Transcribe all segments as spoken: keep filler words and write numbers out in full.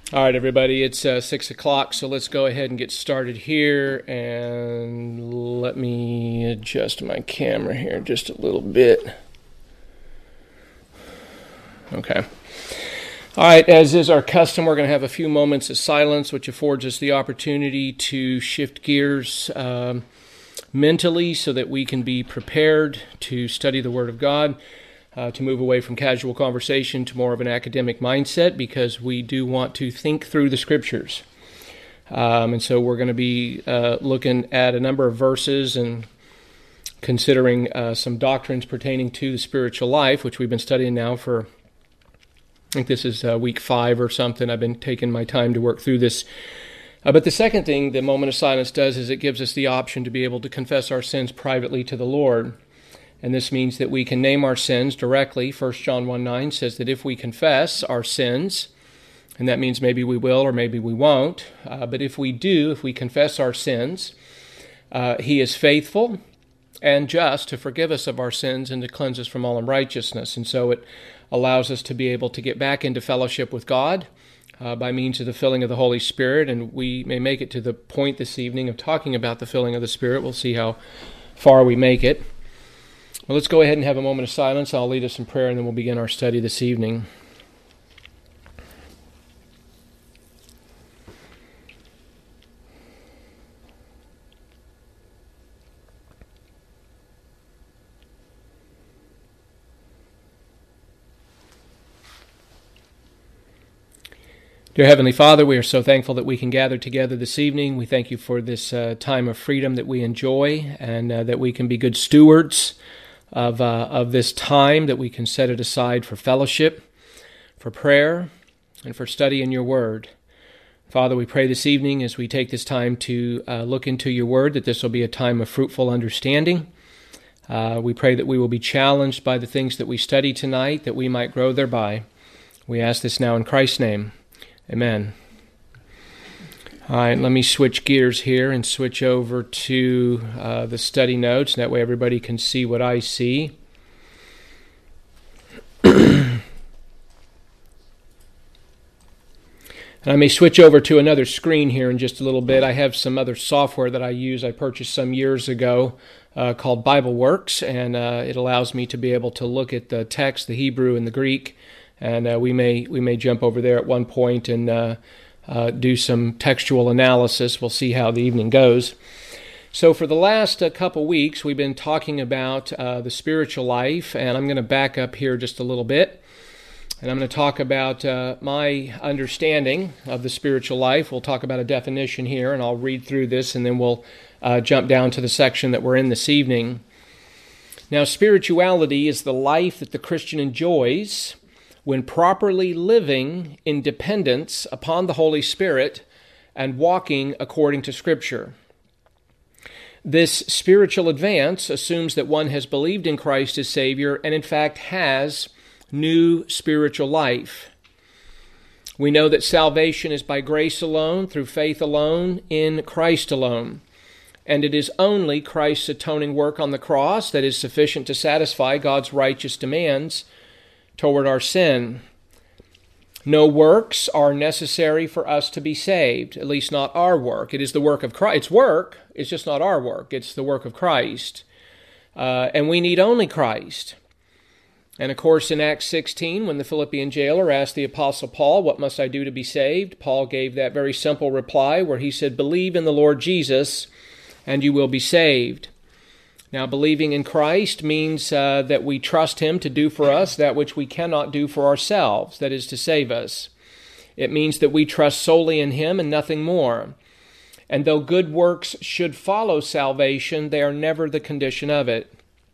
All right, everybody, it's uh, six o'clock, so let's go ahead and get started here, and let me adjust my camera here just a little bit. Okay. All right, as is our custom, we're going to have a few moments of silence, which affords us the opportunity to shift gears um, mentally so that we can be prepared to study the Word of God. Uh, to move away from casual conversation to more of an academic mindset, because we do want to think through the Scriptures. Um, and so we're going to be uh, looking at a number of verses and considering uh, some doctrines pertaining to the spiritual life, which we've been studying now for, I think this is uh, week five or something. I've been taking my time to work through this. Uh, but the second thing the moment of silence does is it gives us the option to be able to confess our sins privately to the Lord. And this means that we can name our sins directly. First John one nine says that if we confess our sins, and that means maybe we will or maybe we won't, uh, but if we do, if we confess our sins, uh, He is faithful and just to forgive us of our sins and to cleanse us from all unrighteousness. And so it allows us to be able to get back into fellowship with God uh, by means of the filling of the Holy Spirit. And we may make it to the point this evening of talking about the filling of the Spirit. We'll see how far we make it. Well, let's go ahead and have a moment of silence. I'll lead us in prayer, and then we'll begin our study this evening. Dear Heavenly Father, we are so thankful that we can gather together this evening. We thank you for this uh, time of freedom that we enjoy, and uh, that we can be good stewards of uh, of this time, that we can set it aside for fellowship, for prayer, and for study in your word. Father, we pray this evening as we take this time to uh, look into your word that this will be a time of fruitful understanding. Uh, we pray that we will be challenged by the things that we study tonight, that we might grow thereby. We ask this now in Christ's name. Amen. All right, let me switch gears here and switch over to uh, the study notes. That way everybody can see what I see. And I may switch over to another screen here in just a little bit. I have some other software that I use. I purchased some years ago uh, called BibleWorks, and uh, it allows me to be able to look at the text, the Hebrew and the Greek, and uh, we may we may jump over there at one point and uh, Uh, do some textual analysis. We'll see how the evening goes. So for the last uh, couple weeks, we've been talking about uh, the spiritual life, and I'm going to back up here just a little bit, and I'm going to talk about uh, my understanding of the spiritual life. We'll talk about a definition here, and I'll read through this, and then we'll uh, jump down to the section that we're in this evening. Now, spirituality is the life that the Christian enjoys when properly living in dependence upon the Holy Spirit and walking according to Scripture. This spiritual advance assumes that one has believed in Christ as Savior and in fact has new spiritual life. We know that salvation is by grace alone, through faith alone, in Christ alone. And it is only Christ's atoning work on the cross that is sufficient to satisfy God's righteous demands toward our sin. No works are necessary for us to be saved, at least not our work. It is the work of Christ. It's work, it's just not our work. It's the work of Christ. Uh, and we need only Christ. And of course, in Acts sixteen, when the Philippian jailer asked the Apostle Paul, "What must I do to be saved?" Paul gave that very simple reply where he said, "Believe in the Lord Jesus, and you will be saved." Now, believing in Christ means uh, that we trust Him to do for us that which we cannot do for ourselves, that is, to save us. It means that we trust solely in Him and nothing more. And though good works should follow salvation, they are never the condition of it.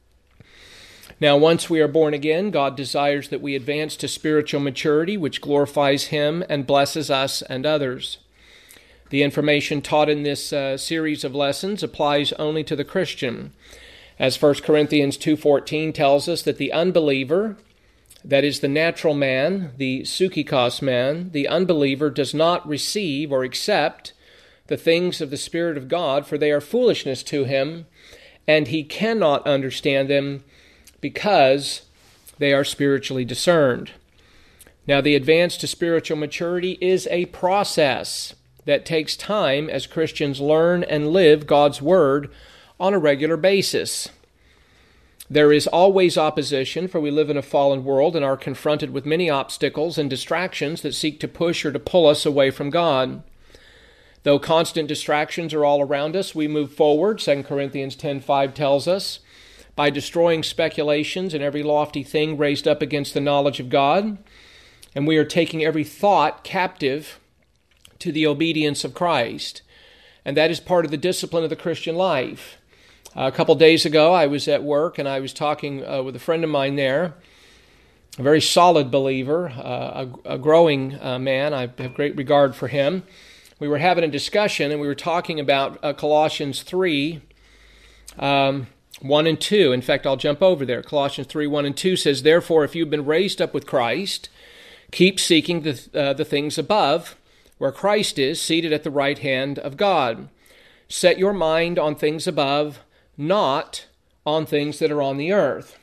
Now, once we are born again, God desires that we advance to spiritual maturity, which glorifies Him and blesses us and others. The information taught in this uh, series of lessons applies only to the Christian. As First Corinthians two fourteen tells us that the unbeliever, that is the natural man, the psychikos man, the unbeliever does not receive or accept the things of the Spirit of God, for they are foolishness to him, and he cannot understand them because they are spiritually discerned. Now, the advance to spiritual maturity is a process that takes time as Christians learn and live God's Word on a regular basis. There is always opposition, for we live in a fallen world and are confronted with many obstacles and distractions that seek to push or to pull us away from God. Though constant distractions are all around us, we move forward, Second Corinthians ten five tells us, by destroying speculations and every lofty thing raised up against the knowledge of God, and we are taking every thought captive to the obedience of Christ. And that is part of the discipline of the Christian life. Uh, a couple days ago, I was at work, and I was talking uh, with a friend of mine there, a very solid believer, uh, a, a growing uh, man. I have great regard for him. We were having a discussion, and we were talking about uh, Colossians three, um, one and two. In fact, I'll jump over there. Colossians three, one and two says, "Therefore, if you've been raised up with Christ, keep seeking the, uh, the things above, where Christ is, seated at the right hand of God. Set your mind on things above, not on things that are on the earth."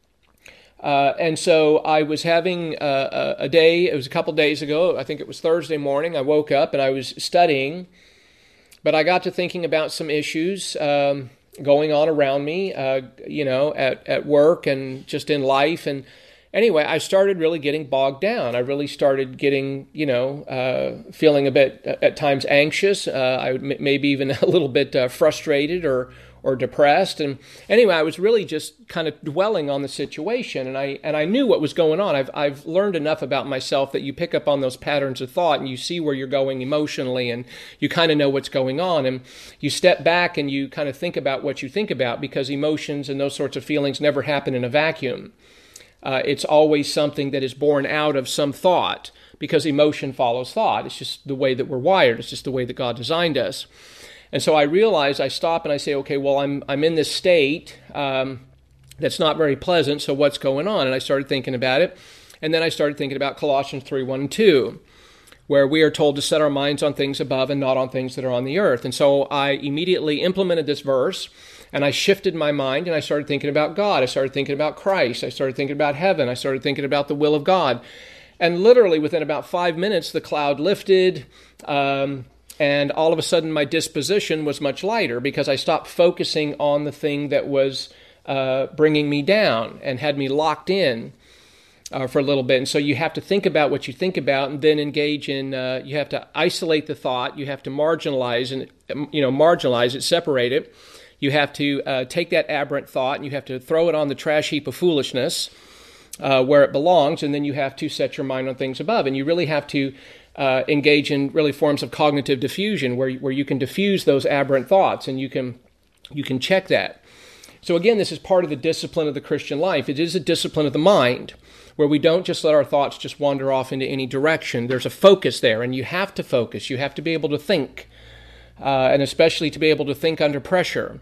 Uh, and so I was having a, a day, it was a couple days ago, I think it was Thursday morning, I woke up and I was studying, but I got to thinking about some issues um, going on around me, uh, you know, at, at work and just in life. And anyway, I started really getting bogged down. I really started getting, you know, uh, feeling a bit, at times, anxious. Uh, I would m- maybe even a little bit uh, frustrated or or depressed. And anyway, I was really just kind of dwelling on the situation, and I and I knew what was going on. I've I've learned enough about myself that you pick up on those patterns of thought, and you see where you're going emotionally, and you kind of know what's going on, and you step back and you kind of think about what you think about, because emotions and those sorts of feelings never happen in a vacuum. Uh, it's always something that is born out of some thought, because emotion follows thought. It's just the way that we're wired. It's just the way that God designed us. And so I realize, I stop and I say, okay, well, I'm I'm in this state um, that's not very pleasant, so what's going on? And I started thinking about it. And then I started thinking about Colossians three, one and two, where we are told to set our minds on things above and not on things that are on the earth. And so I immediately implemented this verse, and I shifted my mind, and I started thinking about God. I started thinking about Christ. I started thinking about heaven. I started thinking about the will of God. And literally within about five minutes, the cloud lifted, um, and all of a sudden my disposition was much lighter, because I stopped focusing on the thing that was uh, bringing me down and had me locked in uh, for a little bit. And so you have to think about what you think about, and then engage in, uh, you have to isolate the thought, you have to marginalize and, you know, marginalize it, separate it. You have to uh, take that aberrant thought and you have to throw it on the trash heap of foolishness uh, where it belongs, and then you have to set your mind on things above. And you really have to uh, engage in really forms of cognitive diffusion, where where you can diffuse those aberrant thoughts, and you can you can check that. So again, this is part of the discipline of the Christian life. It is a discipline of the mind, where we don't just let our thoughts just wander off into any direction. There's a focus there, and you have to focus. You have to be able to think, uh, and especially to be able to think under pressure.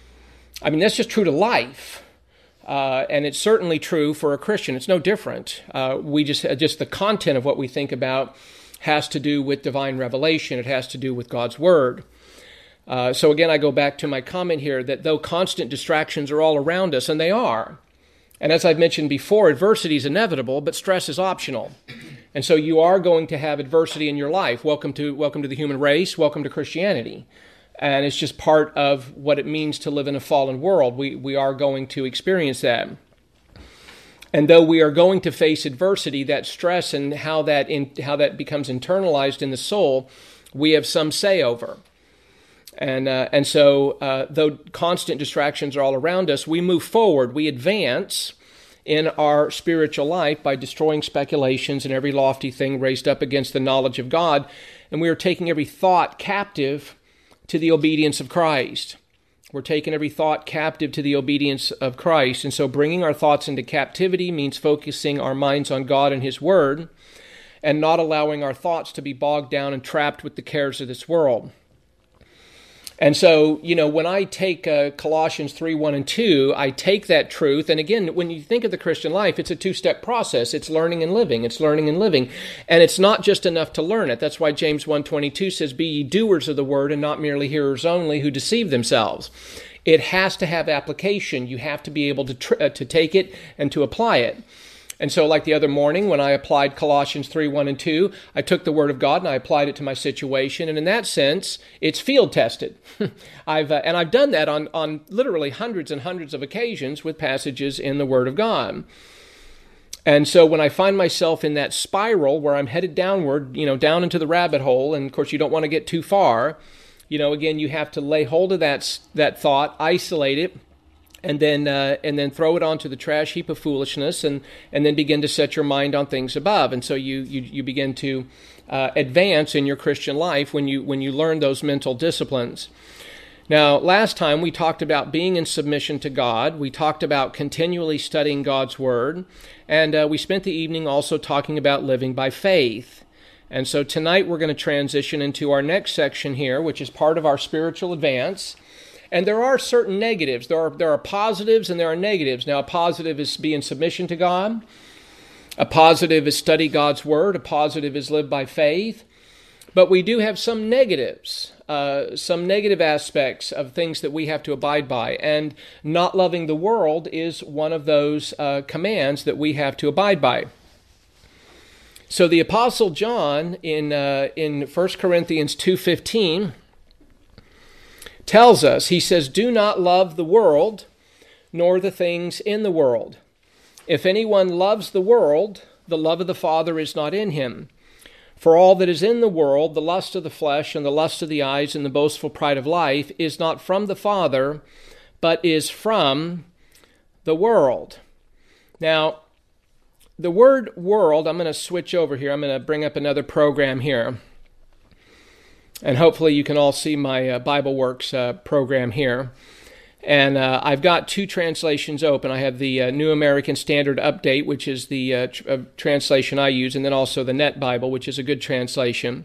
I mean, that's just true to life, uh, and it's certainly true for a Christian. It's no different. Uh, we just just the content of what we think about has to do with divine revelation. It has to do with God's Word. Uh, so again, I go back to my comment here that though constant distractions are all around us, and they are, and as I've mentioned before, adversity is inevitable, but stress is optional. And so you are going to have adversity in your life. Welcome to welcome to the human race. Welcome to Christianity. And it's just part of what it means to live in a fallen world. We we are going to experience that. And though we are going to face adversity, that stress and how that in, how that becomes internalized in the soul, we have some say over. And uh, and so, uh, though constant distractions are all around us, we move forward, we advance in our spiritual life by destroying speculations and every lofty thing raised up against the knowledge of God, and we are taking every thought captive to the obedience of Christ. We're taking every thought captive to the obedience of Christ, and so bringing our thoughts into captivity means focusing our minds on God and His Word, and not allowing our thoughts to be bogged down and trapped with the cares of this world. And so, you know, when I take uh, Colossians three, one and two, I take that truth. And again, when you think of the Christian life, it's a two-step process. It's learning and living. It's learning and living. And it's not just enough to learn it. That's why James one twenty-two says, "Be ye doers of the word and not merely hearers only, who deceive themselves." It has to have application. You have to be able to tr- uh, to take it and to apply it. And so like the other morning when I applied Colossians three, one and two, I took the Word of God and I applied it to my situation. And in that sense, it's field tested. I've uh, and I've done that on, on literally hundreds and hundreds of occasions with passages in the Word of God. And so when I find myself in that spiral where I'm headed downward, you know, down into the rabbit hole, and of course you don't want to get too far, you know, again, you have to lay hold of that, that thought, isolate it, and then uh, and then throw it onto the trash heap of foolishness, and, and then begin to set your mind on things above. And so you you, you begin to uh, advance in your Christian life when you when you learn those mental disciplines. Now, last time we talked about being in submission to God. We talked about continually studying God's Word. And uh, we spent the evening also talking about living by faith. And so tonight we're going to transition into our next section here, which is part of our spiritual advance. And there are certain negatives. There are, there are positives and there are negatives. Now, a positive is be in submission to God. A positive is study God's Word. A positive is live by faith. But we do have some negatives, uh, some negative aspects of things that we have to abide by. And not loving the world is one of those uh, commands that we have to abide by. So the Apostle John in uh, in First Corinthians two fifteen tells us, he says, "Do not love the world, nor the things in the world. If anyone loves the world, the love of the Father is not in him. For all that is in the world, the lust of the flesh and the lust of the eyes and the boastful pride of life, is not from the Father, but is from the world." Now, the word world, I'm going to switch over here. I'm going to bring up another program here. And hopefully you can all see my uh, BibleWorks uh, program here. And uh, I've got two translations open. I have the uh, New American Standard Update, which is the uh, tr- uh, translation I use, and then also the Net Bible, which is a good translation.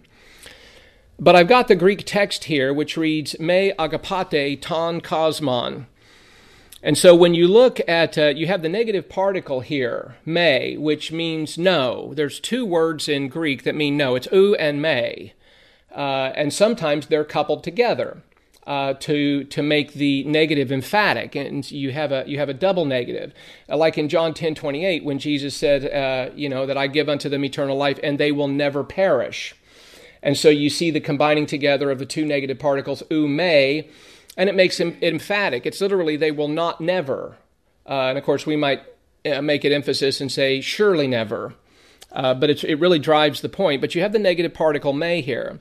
But I've got the Greek text here, which reads, "Me agapate ton kosmon." And so when you look at, uh, you have the negative particle here, me, which means no. There's two words in Greek that mean no. It's ou and me. Uh, and sometimes they're coupled together. Uh, to to make the negative emphatic, and you have a you have a double negative, uh, like in John ten twenty-eight when Jesus said, uh, you know, that I give unto them eternal life, and they will never perish. And so you see the combining together of the two negative particles, ou me, and it makes it emphatic. It's literally they will not never, uh, and of course we might uh, make it emphasis and say surely never, uh, but it's, it really drives the point. But you have the negative particle me here,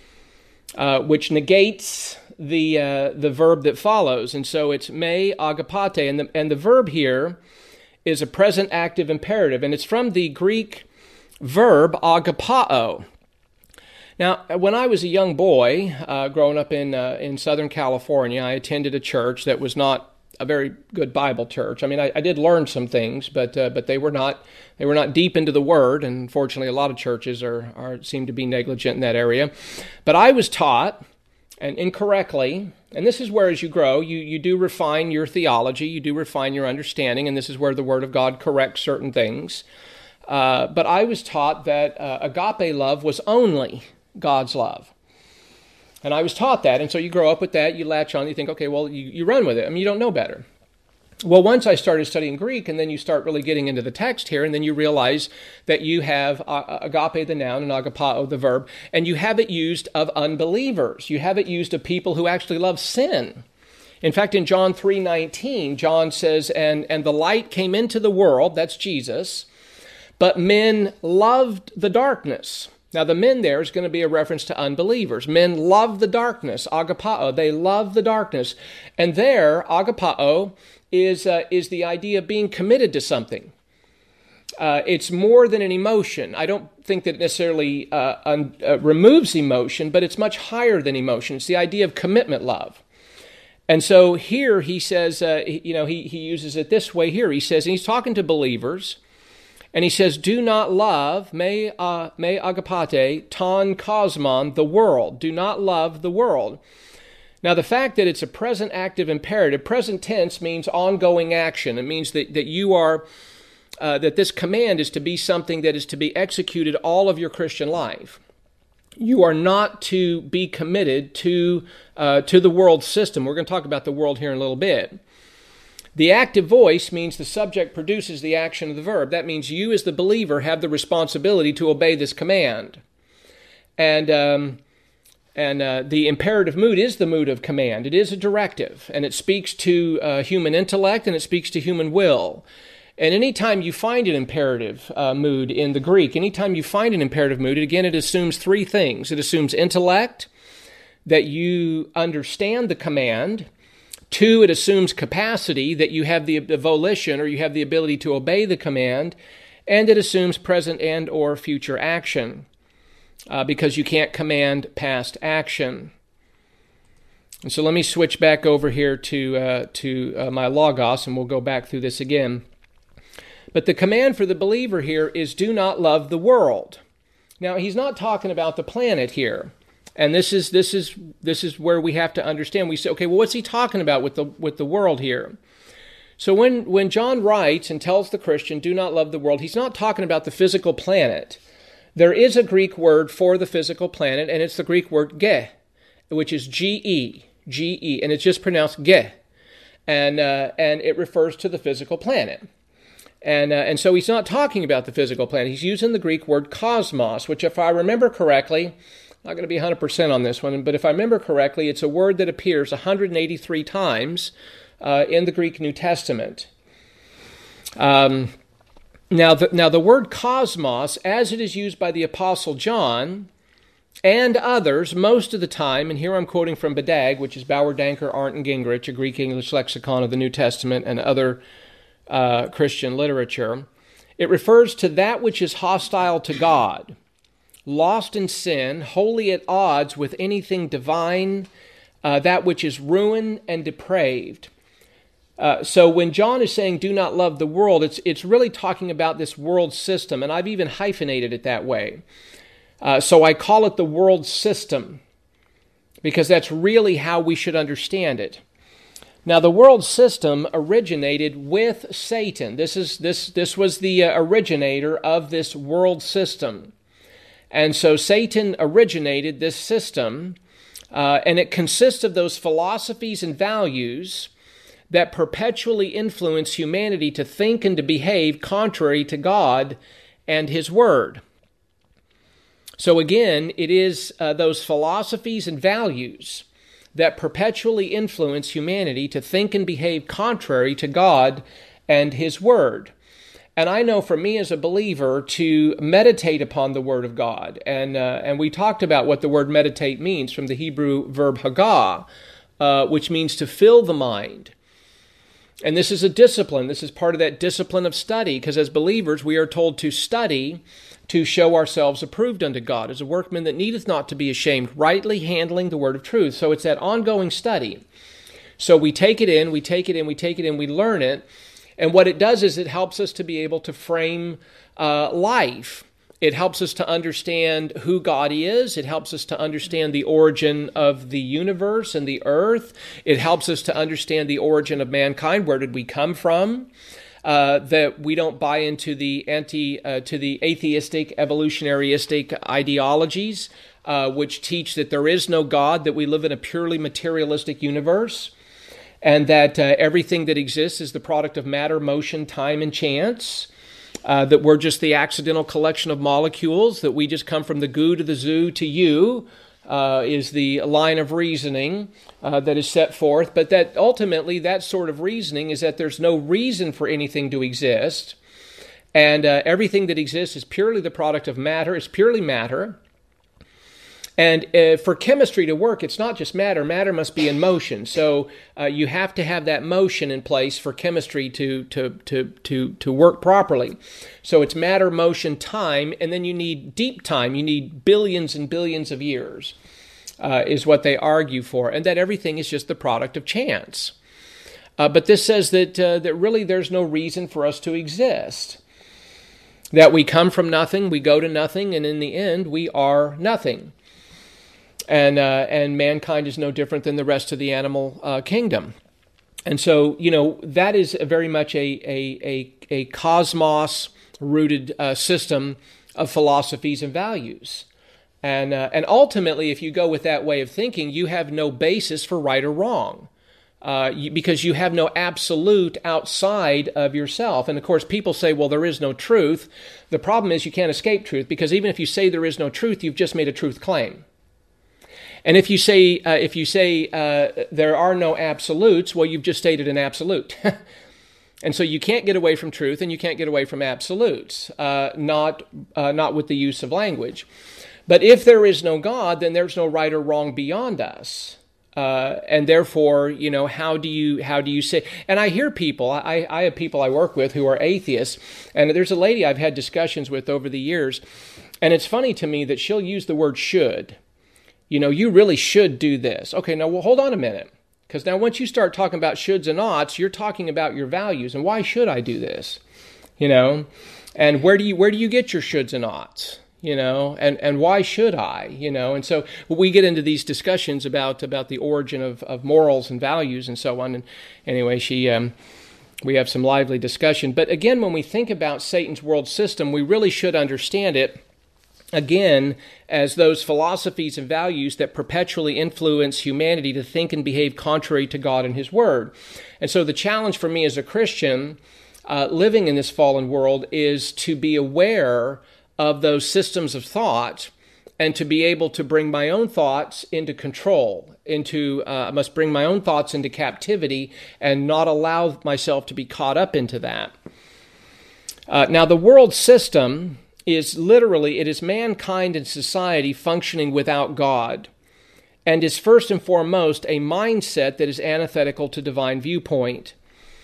uh, which negates the uh, the verb that follows, and so it's me agapate, and the and the verb here is a present active imperative, and it's from the Greek verb agapao. Now, when I was a young boy, uh, growing up in uh, in Southern California, I attended a church that was not a very good Bible church. I mean, I, I did learn some things, but uh, but they were not they were not deep into the Word, and unfortunately, a lot of churches are are seem to be negligent in that area. But I was taught, and incorrectly, and this is where as you grow, you, you do refine your theology, you do refine your understanding, and this is where the Word of God corrects certain things. Uh, but I was taught that uh, agape love was only God's love. And I was taught that, and so you grow up with that, you latch on, you think, okay, well, you, you run with it. I mean, you don't know better. Well, once I started studying Greek, and then you start really getting into the text here, and then you realize that you have uh, agape, the noun, and agapao, the verb, and you have it used of unbelievers. You have it used of people who actually love sin. In fact, in John three nineteen, John says, and, and the light came into the world, that's Jesus, but men loved the darkness. Now, the men there is going to be a reference to unbelievers. Men love the darkness, agapao. They love the darkness. And there, agapao is uh, is the idea of being committed to something. Uh, it's more than an emotion. I don't think that it necessarily uh, un- uh, removes emotion, but it's much higher than emotion. It's the idea of commitment love. And so here he says, uh, you know, he, he uses it this way here. He says, and he's talking to believers, and he says, do not love, me, uh, me agapate, ton kosmon, the world. Do not love the world. Now, the fact that it's a present active imperative, present tense means ongoing action. It means that, that you are, uh, that this command is to be something that is to be executed all of your Christian life. You are not to be committed to, uh, to the world system. We're going to talk about the world here in a little bit. The active voice means the subject produces the action of the verb. That means you as the believer have the responsibility to obey this command. And um, and uh, the imperative mood is the mood of command. It is a directive, and it speaks to uh, human intellect, and it speaks to human will. And anytime you find an imperative uh, mood in the Greek, anytime you find an imperative mood, again, it assumes three things. It assumes intellect, that you understand the command. Two, it assumes capacity, that you have the, the volition or you have the ability to obey the command. And it assumes present and or future action, uh, because you can't command past action. And so let me switch back over here to, uh, to uh, my Logos, and we'll go back through this again. But the command for the believer here is do not love the world. Now, he's not talking about the planet here. And this is this is this is where we have to understand. We say, okay, well, what's he talking about with the with the world here? So when, when John writes and tells the Christian, do not love the world, he's not talking about the physical planet. There is a Greek word for the physical planet, and it's the Greek word ge, which is G E, G E, and it's just pronounced ge. And uh, and it refers to the physical planet. And uh, and so he's not talking about the physical planet. He's using the Greek word cosmos, which, if I remember correctly, I'm not going to be one hundred percent on this one, but if I remember correctly, it's a word that appears one hundred eighty-three times uh, in the Greek New Testament. Um, now, the, now, the word cosmos, as it is used by the Apostle John and others most of the time, and here I'm quoting from B D A G, which is Bauer, Danker, Arndt, and Gingrich, a Greek-English lexicon of the New Testament and other Uh, Christian literature, it refers to that which is hostile to God, lost in sin, wholly at odds with anything divine, uh, that which is ruined and depraved. Uh, so when John is saying do not love the world, it's it's really talking about this world system, and I've even hyphenated it that way. Uh, so I call it the world system, because that's really how we should understand it. Now, the world system originated with Satan. This is this this was the uh, originator of this world system. And so Satan originated this system, uh, and it consists of those philosophies and values that perpetually influence humanity to think and to behave contrary to God and His Word. So again, it is uh, those philosophies and values that perpetually influence humanity to think and behave contrary to God and His Word. And I know for me as a believer to meditate upon the Word of God, and uh, and we talked about what the word meditate means from the Hebrew verb hagah, uh, which means to fill the mind. And this is a discipline. This is part of that discipline of study, because as believers we are told to study to show ourselves approved unto God, as a workman that needeth not to be ashamed, rightly handling the word of truth. So it's that ongoing study. So we take it in, we take it in, we take it in, we learn it, and what it does is it helps us to be able to frame uh, life. It helps us to understand who God is. It helps us to understand the origin of the universe and the earth. It helps us to understand the origin of mankind. Where did we come from? Uh, that we don't buy into the anti, uh, to the atheistic, evolutionaryistic ideologies, uh, which teach that there is no God, that we live in a purely materialistic universe, and that uh, everything that exists is the product of matter, motion, time, and chance. Uh, that we're just the accidental collection of molecules, that we just come from the goo to the zoo to you, uh, is the line of reasoning uh, that is set forth. But that ultimately that sort of reasoning is that there's no reason for anything to exist. And uh, everything that exists is purely the product of matter. It's purely matter. And uh, for chemistry to work, it's not just matter. Matter must be in motion. So uh, you have to have that motion in place for chemistry to, to, to, to, to work properly. So it's matter, motion, time, and then you need deep time. You need billions and billions of years, uh, is what they argue for, and that everything is just the product of chance. Uh, but this says that uh, that really there's no reason for us to exist. That we come from nothing, we go to nothing, and in the end, we are nothing. And uh, and mankind is no different than the rest of the animal uh, kingdom. And so, you know, that is a very much a a a, a cosmos-rooted uh, system of philosophies and values. And uh, and ultimately, if you go with that way of thinking, you have no basis for right or wrong. Uh, you, because you have no absolute outside of yourself. And of course, people say, well, there is no truth. The problem is you can't escape truth, because even if you say there is no truth, you've just made a truth claim. And if you say uh, if you say uh, there are no absolutes, well, you've just stated an absolute. And so you can't get away from truth, and you can't get away from absolutes, uh, not uh, not with the use of language. But if there is no God, then there's no right or wrong beyond us. Uh, and therefore, you know, how do you how do you say? And I hear people, I, I have people I work with who are atheists, and there's a lady I've had discussions with over the years, and it's funny to me that she'll use the word should. You know, you really should do this. Okay, now, well, hold on a minute, because now once you start talking about shoulds and oughts, you're talking about your values, and why should I do this? You know, and where do you where do you get your shoulds and oughts? You know, and, and why should I, you know? And so we get into these discussions about, about the origin of, of morals and values and so on. And anyway, she, um, we have some lively discussion. But again, when we think about Satan's world system, we really should understand it, again, as those philosophies and values that perpetually influence humanity to think and behave contrary to God and His Word. And so the challenge for me as a Christian uh, living in this fallen world is to be aware of those systems of thought, and to be able to bring my own thoughts into control, into uh, I must bring my own thoughts into captivity and not allow myself to be caught up into that. Uh, now, the world system is literally, it is mankind and society functioning without God, and is first and foremost a mindset that is antithetical to divine viewpoint.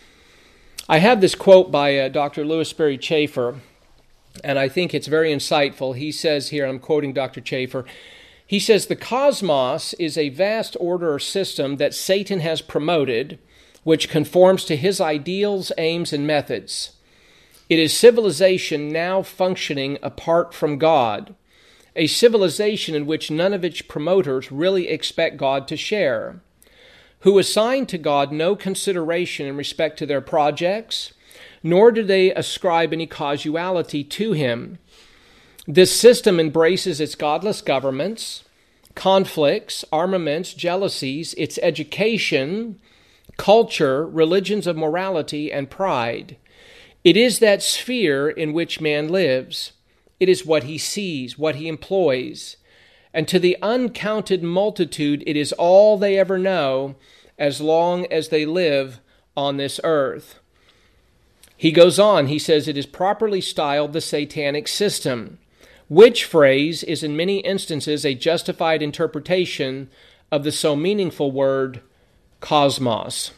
I have this quote by uh, Doctor Lewis Sperry Chafer, and I think it's very insightful. He says here, I'm quoting Doctor Chafer, he says, "The cosmos is a vast order or system that Satan has promoted, which conforms to his ideals, aims, and methods. It is civilization now functioning apart from God, a civilization in which none of its promoters really expect God to share, who assign to God no consideration in respect to their projects, nor do they ascribe any causality to Him. This system embraces its godless governments, conflicts, armaments, jealousies, its education, culture, religions of morality, and pride. It is that sphere in which man lives. It is what he sees, what he employs. And to the uncounted multitude, it is all they ever know as long as they live on this earth." He goes on, he says, "It is properly styled the satanic system, which phrase is in many instances a justified interpretation of the so meaningful word cosmos."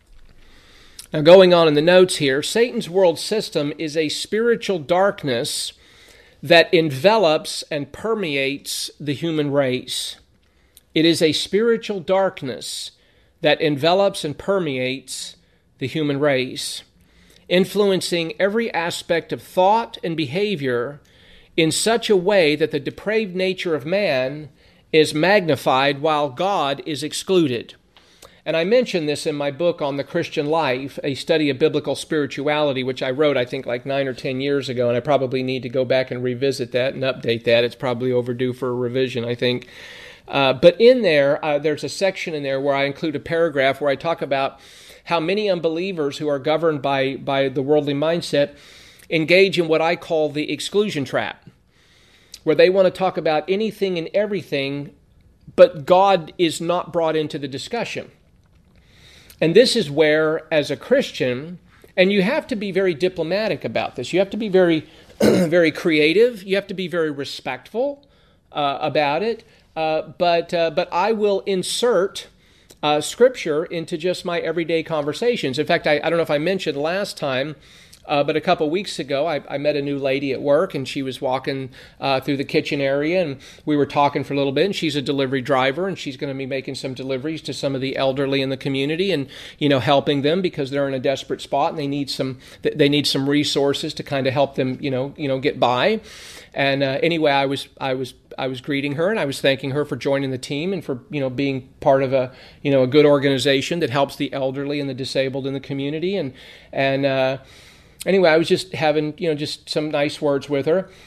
Now, going on in the notes here, Satan's world system is a spiritual darkness that envelops and permeates the human race. It is a spiritual darkness that envelops and permeates the human race, influencing every aspect of thought and behavior in such a way that the depraved nature of man is magnified while God is excluded. And I mentioned this in my book on the Christian life, A Study of Biblical Spirituality, which I wrote, I think, like nine or ten years ago, and I probably need to go back and revisit that and update that. It's probably overdue for a revision, I think. Uh, but in there, uh, there's a section in there where I include a paragraph where I talk about how many unbelievers who are governed by, by the worldly mindset engage in what I call the exclusion trap, where they want to talk about anything and everything, but God is not brought into the discussion. And this is where, as a Christian, and you have to be very diplomatic about this, you have to be very, very creative, you have to be very respectful uh, about it, uh, but uh, but I will insert Uh, Scripture into just my everyday conversations. In fact, I, I don't know if I mentioned last time, uh, but a couple weeks ago, I, I met a new lady at work, and she was walking uh, through the kitchen area, and we were talking for a little bit, and she's a delivery driver, and she's going to be making some deliveries to some of the elderly in the community, and, you know, helping them because they're in a desperate spot, and they need some they need some resources to kind of help them, you know, you know, get by. And uh, anyway, I was I was I was greeting her, and I was thanking her for joining the team and for, you know, being part of a, you know, a good organization that helps the elderly and the disabled in the community. And and uh, anyway, I was just having, you know, just some nice words with her.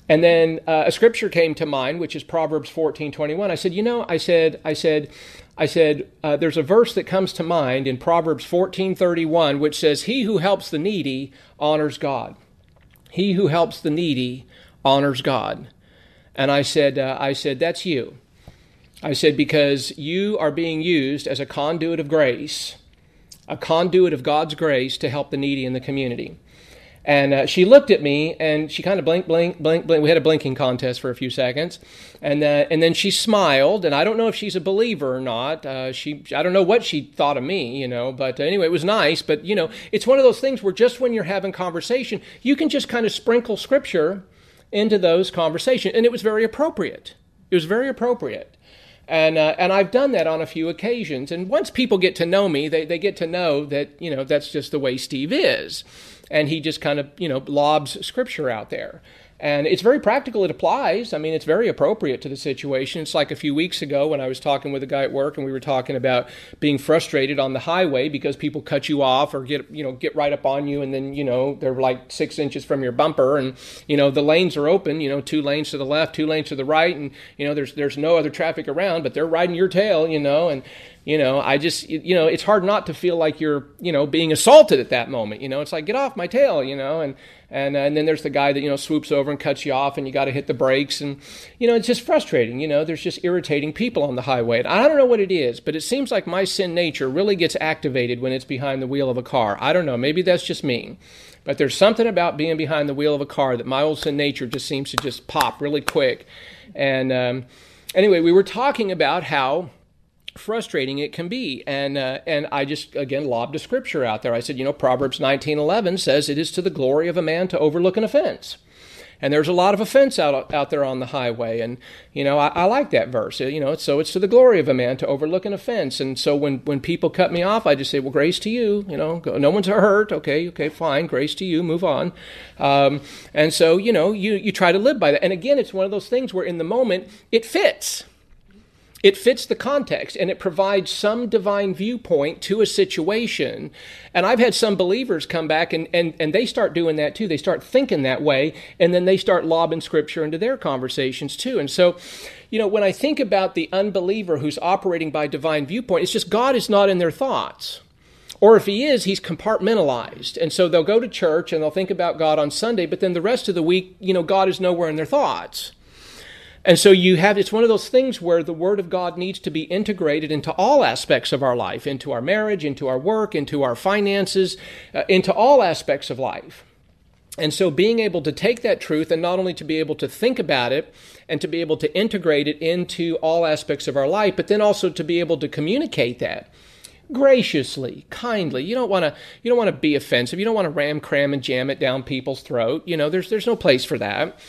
And then uh, a scripture came to mind, which is Proverbs fourteen twenty-one. I said, you know, I said, I said, I said, uh, there's a verse that comes to mind in Proverbs fourteen thirty-one, which says, he who helps the needy honors God. He who helps the needy honors God. And I said, uh, I said, that's you. I said, because you are being used as a conduit of grace, a conduit of God's grace to help the needy in the community. And uh, she looked at me, and she kind of blinked, blinked, blinked, blinked. We had a blinking contest for a few seconds. And uh, and then she smiled, and I don't know if she's a believer or not. Uh, she I don't know what she thought of me, you know. But anyway, it was nice. But, you know, it's one of those things where just when you're having conversation, you can just kind of sprinkle Scripture into those conversations. And it was very appropriate. It was very appropriate. And uh, and I've done that on a few occasions. And once people get to know me, they, they get to know that, you know, that's just the way Steve is. And he just kind of, you know, lobs Scripture out there. And it's very practical. It applies. I mean, it's very appropriate to the situation. It's like a few weeks ago when I was talking with a guy at work, and we were talking about being frustrated on the highway because people cut you off or get, you know, get right up on you, and then, you know, they're like six inches from your bumper, and, you know, the lanes are open, you know, two lanes to the left, two lanes to the right, and, you know, there's there's no other traffic around, but they're riding your tail, you know, and, you know, I just, you know, it's hard not to feel like you're, you know, being assaulted at that moment. You know, it's like, get off my tail, you know, and and and then there's the guy that, you know, swoops over and cuts you off, and you got to hit the brakes, and, you know, it's just frustrating. You know, there's just irritating people on the highway. And I don't know what it is, but it seems like my sin nature really gets activated when it's behind the wheel of a car. I don't know. Maybe that's just me. But there's something about being behind the wheel of a car that my old sin nature just seems to just pop really quick. And um, anyway, we were talking about how frustrating it can be, and uh, and I just again lobbed a scripture out there. I said, you know, Proverbs nineteen eleven says it is to the glory of a man to overlook an offense, and there's a lot of offense out out there on the highway, and you know I, I like that verse. You know, so it's to the glory of a man to overlook an offense, and so when when people cut me off, I just say, well, grace to you. You know, no one's hurt. Okay, okay, fine, grace to you. Move on. Um, and so you know you you try to live by that, and again, it's one of those things where in the moment it fits. It fits the context, and it provides some divine viewpoint to a situation. And I've had some believers come back, and, and, and they start doing that too. They start thinking that way, and then they start lobbing Scripture into their conversations too. And so, you know, when I think about the unbeliever who's operating by divine viewpoint, it's just God is not in their thoughts. Or if he is, he's compartmentalized. And so they'll go to church, and they'll think about God on Sunday, but then the rest of the week, you know, God is nowhere in their thoughts. And so you have, it's one of those things where the Word of God needs to be integrated into all aspects of our life, into our marriage, into our work, into our finances, uh, into all aspects of life. And so being able to take that truth and not only to be able to think about it and to be able to integrate it into all aspects of our life, but then also to be able to communicate that graciously, kindly. You don't want to you don't want to be offensive. You don't want to ram, cram, and jam it down people's throat. You know, there's there's no place for that.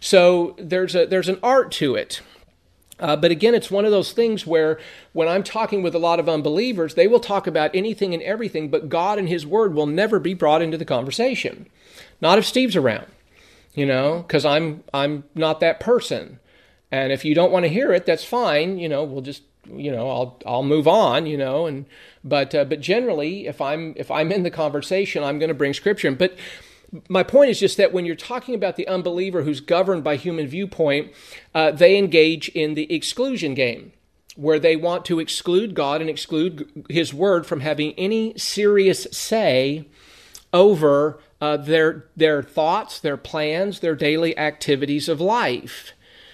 So there's a there's an art to it. Uh, but again, it's one of those things where when I'm talking with a lot of unbelievers, they will talk about anything and everything, but God and His Word will never be brought into the conversation. Not if Steve's around, you know, because I'm I'm not that person. And if you don't want to hear it, that's fine. You know, we'll just you know I'll I'll move on. You know, and but uh, but generally, if I'm if I'm in the conversation, I'm going to bring Scripture. But my point is just that when you're talking about the unbeliever who's governed by human viewpoint, uh, they engage in the exclusion game, where they want to exclude God and exclude His Word from having any serious say over uh, their their thoughts, their plans, their daily activities of life.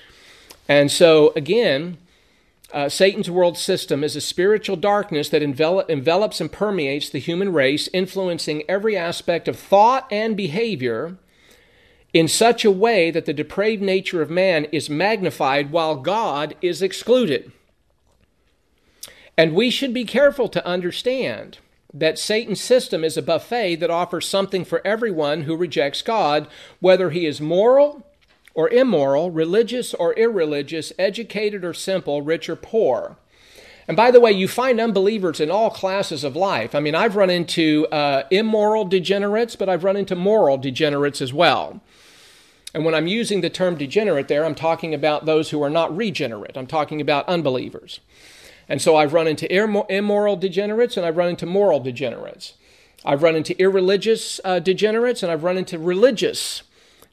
And so, again, uh, Satan's world system is a spiritual darkness that envelop, envelops and permeates the human race, influencing every aspect of thought and behavior in such a way that the depraved nature of man is magnified while God is excluded. And we should be careful to understand that Satan's system is a buffet that offers something for everyone who rejects God, whether he is moral or immoral, religious or irreligious, educated or simple, rich or poor. And by the way, you find unbelievers in all classes of life. I mean, I've run into uh, immoral degenerates, but I've run into moral degenerates as well. And when I'm using the term degenerate there, I'm talking about those who are not regenerate. I'm talking about unbelievers. And so I've run into immoral degenerates, and I've run into moral degenerates. I've run into irreligious uh, degenerates, and I've run into religious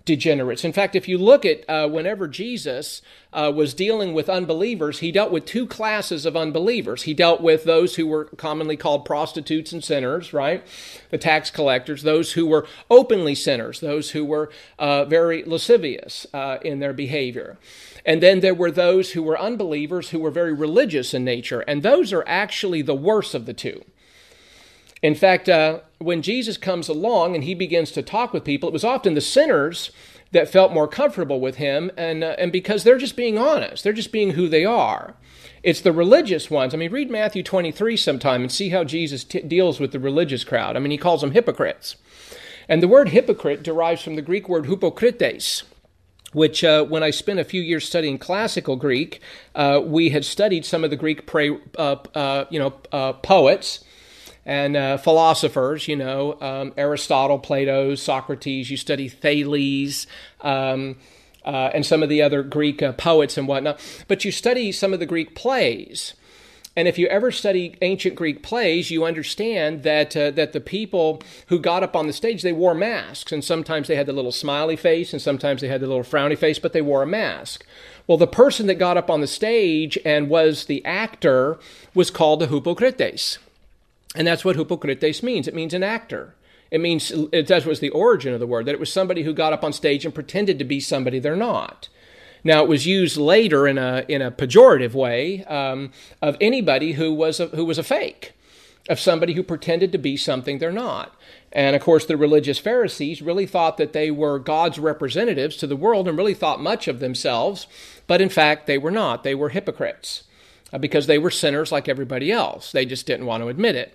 degenerates. In fact, if you look at uh, whenever Jesus uh, was dealing with unbelievers, he dealt with two classes of unbelievers. He dealt with those who were commonly called prostitutes and sinners, right? The tax collectors, those who were openly sinners, those who were uh, very lascivious uh, in their behavior. And then there were those who were unbelievers who were very religious in nature, and those are actually the worst of the two. In fact, uh, when Jesus comes along and he begins to talk with people, it was often the sinners that felt more comfortable with him, and uh, and because they're just being honest, they're just being who they are. It's the religious ones. I mean, read Matthew twenty-three sometime and see how Jesus t- deals with the religious crowd. I mean, he calls them hypocrites. And the word hypocrite derives from the Greek word hypokrites, which uh, when I spent a few years studying classical Greek, uh, we had studied some of the Greek pra- uh, uh, you know, uh, poets, and uh, philosophers, you know, um, Aristotle, Plato, Socrates. You study Thales, um, uh, and some of the other Greek uh, poets and whatnot. But you study some of the Greek plays. And if you ever study ancient Greek plays, you understand that uh, that the people who got up on the stage, they wore masks. And sometimes they had the little smiley face, and sometimes they had the little frowny face, but they wore a mask. Well, the person that got up on the stage and was the actor was called a hypokrites. And that's what hypokrites means. It means an actor. It means, it, that was the origin of the word, that it was somebody who got up on stage and pretended to be somebody they're not. Now, it was used later in a in a pejorative way um, of anybody who was a, who was a fake, of somebody who pretended to be something they're not. And, of course, the religious Pharisees really thought that they were God's representatives to the world and really thought much of themselves, but in fact, they were not. They were hypocrites. Because they were sinners like everybody else. They just didn't want to admit it.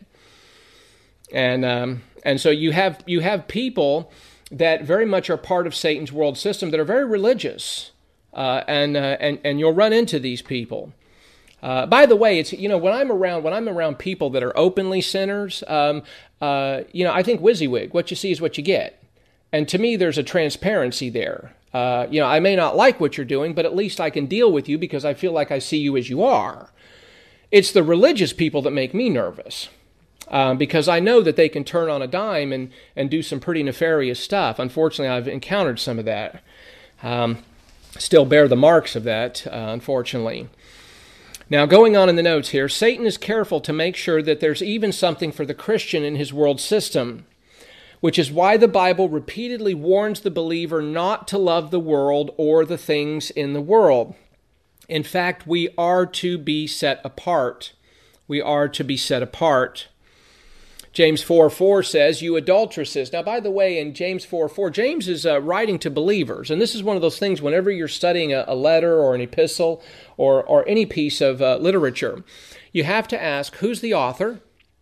And um, and so you have you have people that very much are part of Satan's world system that are very religious. Uh, and, uh, and and you'll run into these people. Uh, by the way, it's you know when I'm around when I'm around people that are openly sinners, um, uh, you know I think WYSIWYG, what you see is what you get. And to me, there's a transparency there. Uh, you know, I may not like what you're doing, but at least I can deal with you because I feel like I see you as you are. It's the religious people that make me nervous um, because I know that they can turn on a dime and, and do some pretty nefarious stuff. Unfortunately, I've encountered some of that. Um, still bear the marks of that, uh, unfortunately. Now, going on in the notes here, Satan is careful to make sure that there's even something for the Christian in his world system, which is why the Bible repeatedly warns the believer not to love the world or the things in the world. In fact, we are to be set apart. We are to be set apart. James four four says, you adulteresses. Now, by the way, in James four four, James is uh, writing to believers. And this is one of those things, whenever you're studying a, a letter or an epistle or, or any piece of uh, literature, you have to ask, who's the author?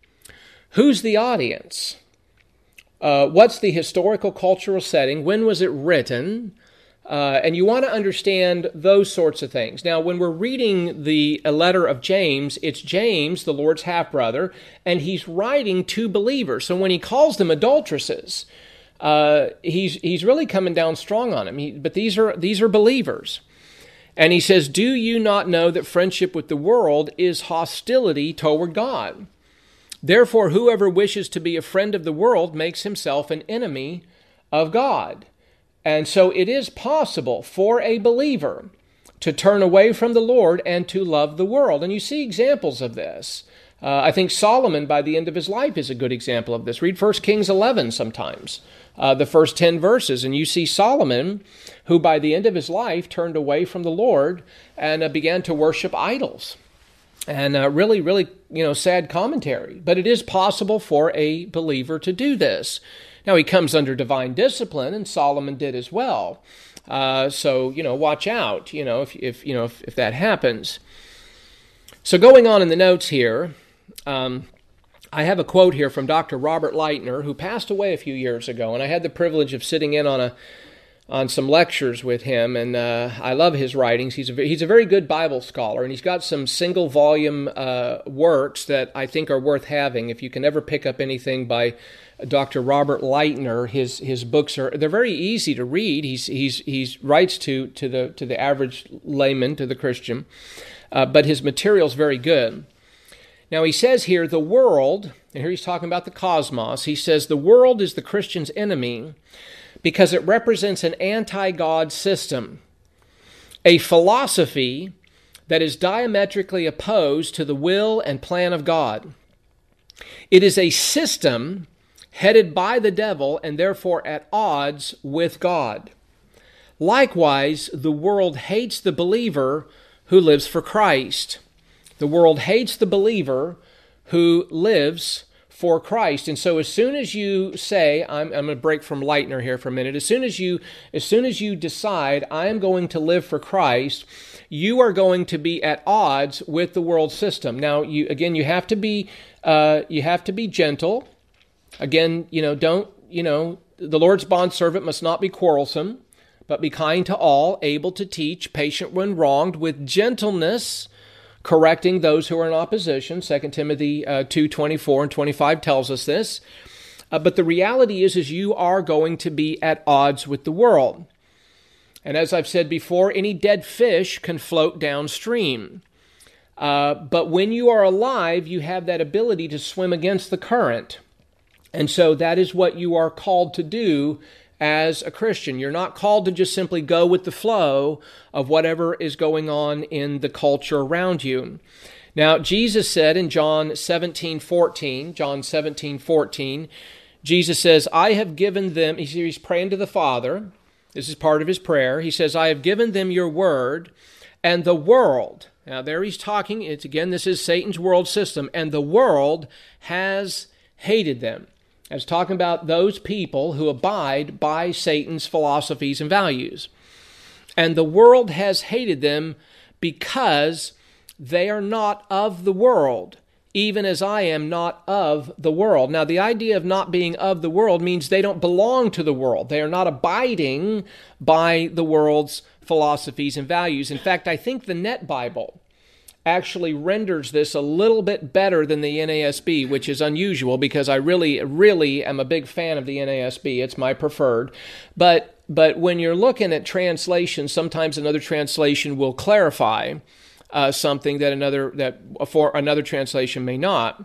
Who's the audience? Uh, what's the historical cultural setting? When was it written? Uh, and you want to understand those sorts of things. Now, when we're reading the a letter of James, it's James, the Lord's half-brother, and he's writing to believers. So when he calls them adulteresses, uh, he's he's really coming down strong on them. He, but these are these are believers. And he says, do you not know that friendship with the world is hostility toward God? Therefore, whoever wishes to be a friend of the world makes himself an enemy of God. And so it is possible for a believer to turn away from the Lord and to love the world. And you see examples of this. Uh, I think Solomon, by the end of his life, is a good example of this. Read First Kings eleven sometimes, uh, the first ten verses, and you see Solomon, who by the end of his life turned away from the Lord and uh, began to worship idols. And uh, really, really, you know, sad commentary. But it is possible for a believer to do this. Now, he comes under divine discipline, and Solomon did as well. Uh, so, you know, watch out, you know, if, if you know, if, if that happens. So going on in the notes here, um, I have a quote here from Doctor Robert Lightner, who passed away a few years ago, and I had the privilege of sitting in on a on some lectures with him, and uh, I love his writings. He's a, he's a very good Bible scholar, and he's got some single-volume uh, works that I think are worth having. If you can ever pick up anything by Doctor Robert Lightner, his his books are they're very easy to read. He's he's he's writes to to the to the average layman, to the Christian, uh, but his material's very good. Now he says here the world, and here he's talking about the cosmos. He says the world is the Christian's enemy, because it represents an anti-God system, a philosophy that is diametrically opposed to the will and plan of God. It is a system headed by the devil and therefore at odds with God. Likewise, the world hates the believer who lives for Christ. The world hates the believer who lives for Christ. And so as soon as you say, I'm, I'm going to break from Leitner here for a minute, as soon as you as soon as you decide, I am going to live for Christ, you are going to be at odds with the world system. Now, you again, you have to be uh, you have to be gentle. Again, you know, don't, you know, the Lord's bondservant must not be quarrelsome, but be kind to all, able to teach, patient when wronged, with gentleness, correcting those who are in opposition. Second Timothy uh, two twenty-four and twenty-five tells us this. Uh, but the reality is, is you are going to be at odds with the world. And as I've said before, any dead fish can float downstream. Uh, but when you are alive, you have that ability to swim against the current. And so that is what you are called to do as a Christian. You're not called to just simply go with the flow of whatever is going on in the culture around you. Now, Jesus said in John seventeen fourteen, John seventeen fourteen, Jesus says, I have given them, he's praying to the Father. This is part of his prayer. He says, I have given them your word, and the world, now there he's talking, it's again, this is Satan's world system, and the world has hated them. I was talking about those people who abide by Satan's philosophies and values. And the world has hated them because they are not of the world, even as I am not of the world. Now, the idea of not being of the world means they don't belong to the world. They are not abiding by the world's philosophies and values. In fact, I think the Net Bible actually renders this a little bit better than the N A S B, which is unusual because I really, really am a big fan of the N A S B. It's my preferred. But but when you're looking at translation, sometimes another translation will clarify uh, something that another that for another translation may not.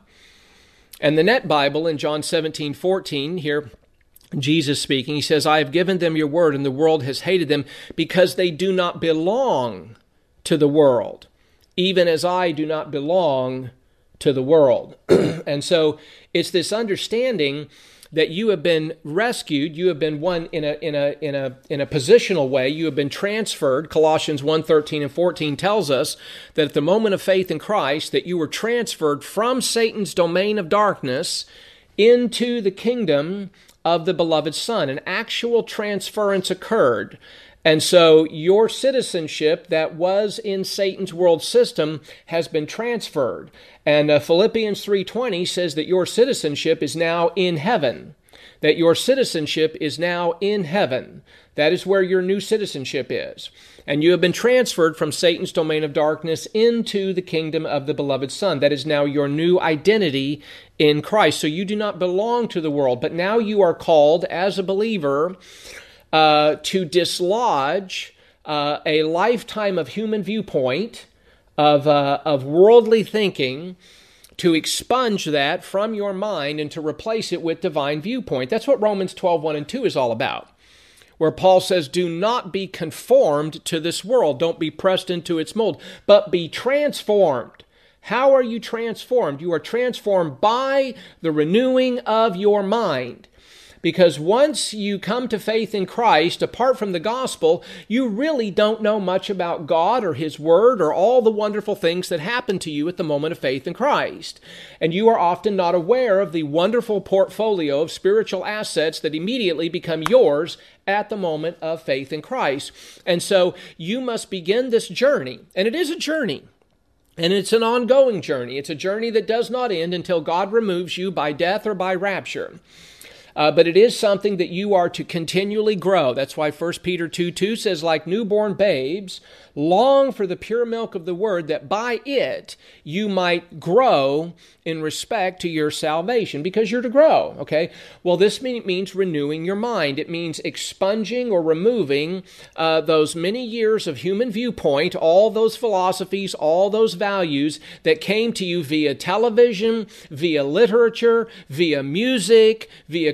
And the Net Bible in John seventeen fourteen, here Jesus speaking, he says, I have given them your word, and the world has hated them because they do not belong to the world, even as I do not belong to the world. And so it's this understanding that you have been rescued, you have been one in a in a in a in a positional way, you have been transferred. Colossians one thirteen and fourteen tells us that at the moment of faith in Christ, that you were transferred from Satan's domain of darkness into the kingdom of the beloved Son. An actual transference occurred. And so your citizenship that was in Satan's world system has been transferred. And uh, Philippians three twenty says that your citizenship is now in heaven. That your citizenship is now in heaven. That is where your new citizenship is. And you have been transferred from Satan's domain of darkness into the kingdom of the beloved Son. That is now your new identity in Christ. So you do not belong to the world, but now you are called as a believer Uh, to dislodge uh, a lifetime of human viewpoint, of uh, of worldly thinking, to expunge that from your mind and to replace it with divine viewpoint. That's what Romans twelve, one and two is all about, where Paul says, do not be conformed to this world. Don't be pressed into its mold, but be transformed. How are you transformed? You are transformed by the renewing of your mind. Because once you come to faith in Christ, apart from the gospel, you really don't know much about God or His Word or all the wonderful things that happen to you at the moment of faith in Christ. And you are often not aware of the wonderful portfolio of spiritual assets that immediately become yours at the moment of faith in Christ. And so you must begin this journey, and it is a journey. And it's an ongoing journey. It's a journey that does not end until God removes you by death or by rapture. Uh, but it is something that you are to continually grow. That's why First Peter two two says, like newborn babes, long for the pure milk of the word, that by it you might grow in respect to your salvation, because you're to grow, okay? Well, this mean, means renewing your mind. It means expunging or removing uh, those many years of human viewpoint, all those philosophies, all those values that came to you via television, via literature, via music, via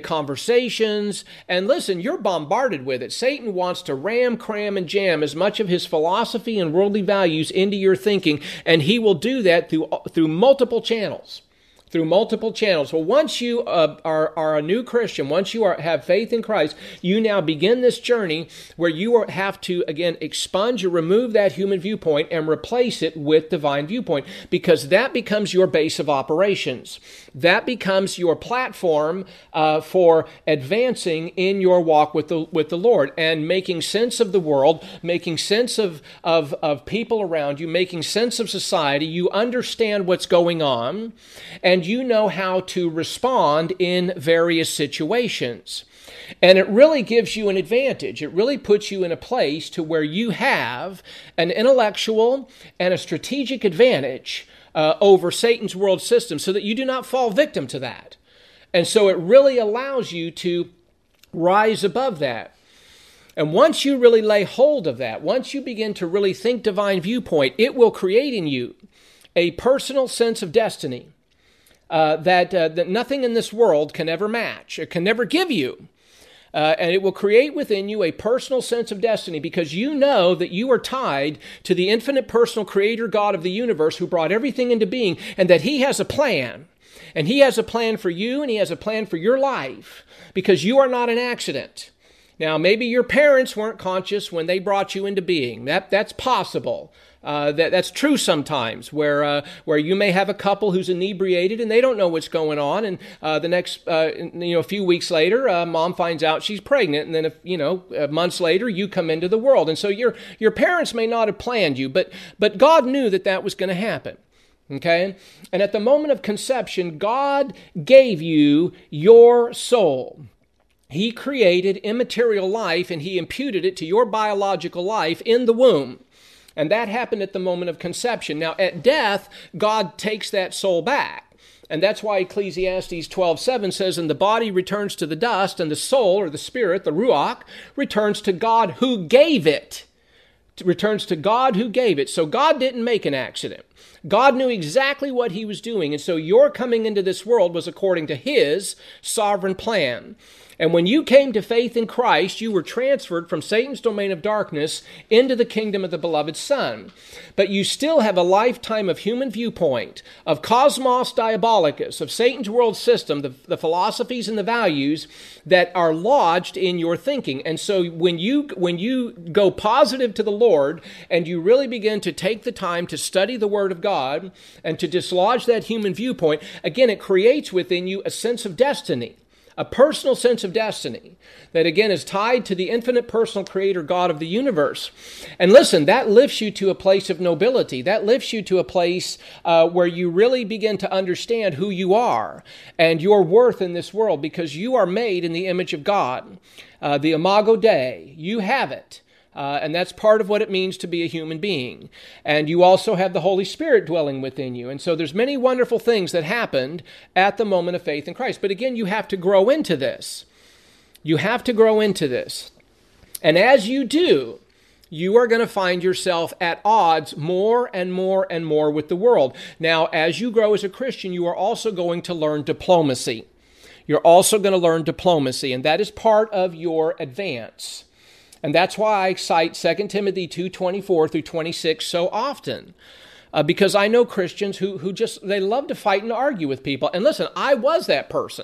conversations. And listen, you're bombarded with it. Satan wants to ram, cram, and jam as much of his philosophy and worldly values into your thinking, and he will do that through, through multiple channels. Through multiple channels. Well, once you uh, are, are a new Christian, once you are, have faith in Christ, you now begin this journey where you are, have to, again, expunge or remove that human viewpoint and replace it with divine viewpoint, because that becomes your base of operations. That becomes your platform uh, for advancing in your walk with the with the Lord and making sense of the world, making sense of, of, of people around you, making sense of society. You understand what's going on, and And you know how to respond in various situations. And it really gives you an advantage. It really puts you in a place to where you have an intellectual and a strategic advantage uh, over Satan's world system, so that you do not fall victim to that. And so it really allows you to rise above that. And once you really lay hold of that, once you begin to really think divine viewpoint, it will create in you a personal sense of destiny. Uh, that, uh, that nothing in this world can ever match. It can never give you. Uh, and it will create within you a personal sense of destiny, because you know that you are tied to the infinite personal creator God of the universe, who brought everything into being, and that he has a plan. And he has a plan for you, and he has a plan for your life, because you are not an accident. Now, maybe your parents weren't conscious when they brought you into being. That, that's possible. Uh, that that's true sometimes, where uh, where you may have a couple who's inebriated and they don't know what's going on, and uh, the next uh, you know a few weeks later, uh, mom finds out she's pregnant, and then if, you know uh, months later you come into the world, and so your your parents may not have planned you, but but God knew that that was going to happen. Okay, and at the moment of conception, God gave you your soul. He created immaterial life, and he imputed it to your biological life in the womb. And that happened at the moment of conception. Now, at death, God takes that soul back. And that's why Ecclesiastes twelve seven says, "And the body returns to the dust, and the soul," or the spirit, the ruach, "returns to God who gave it." It returns to God who gave it. So God didn't make an accident. God knew exactly what he was doing. And so your coming into this world was according to his sovereign plan. And when you came to faith in Christ, you were transferred from Satan's domain of darkness into the kingdom of the beloved Son. But you still have a lifetime of human viewpoint, of cosmos diabolicus, of Satan's world system, the, the philosophies and the values that are lodged in your thinking. And so when you when you go positive to the Lord, and you really begin to take the time to study the Word of God and to dislodge that human viewpoint, again, it creates within you a sense of destiny. A personal sense of destiny that, again, is tied to the infinite personal creator God of the universe. And listen, that lifts you to a place of nobility. That lifts you to a place uh, where you really begin to understand who you are and your worth in this world, because you are made in the image of God. Uh, the Imago Dei, you have it. Uh, and that's part of what it means to be a human being. And you also have the Holy Spirit dwelling within you. And so there's many wonderful things that happened at the moment of faith in Christ. But again, you have to grow into this. You have to grow into this. And as you do, you are going to find yourself at odds more and more and more with the world. Now, as you grow as a Christian, you are also going to learn diplomacy. You're also going to learn diplomacy, and that is part of your advance. And that's why I cite Second Timothy two twenty-four through twenty-six so often. Uh, because I know Christians who, who just, they love to fight and argue with people. And listen, I was that person.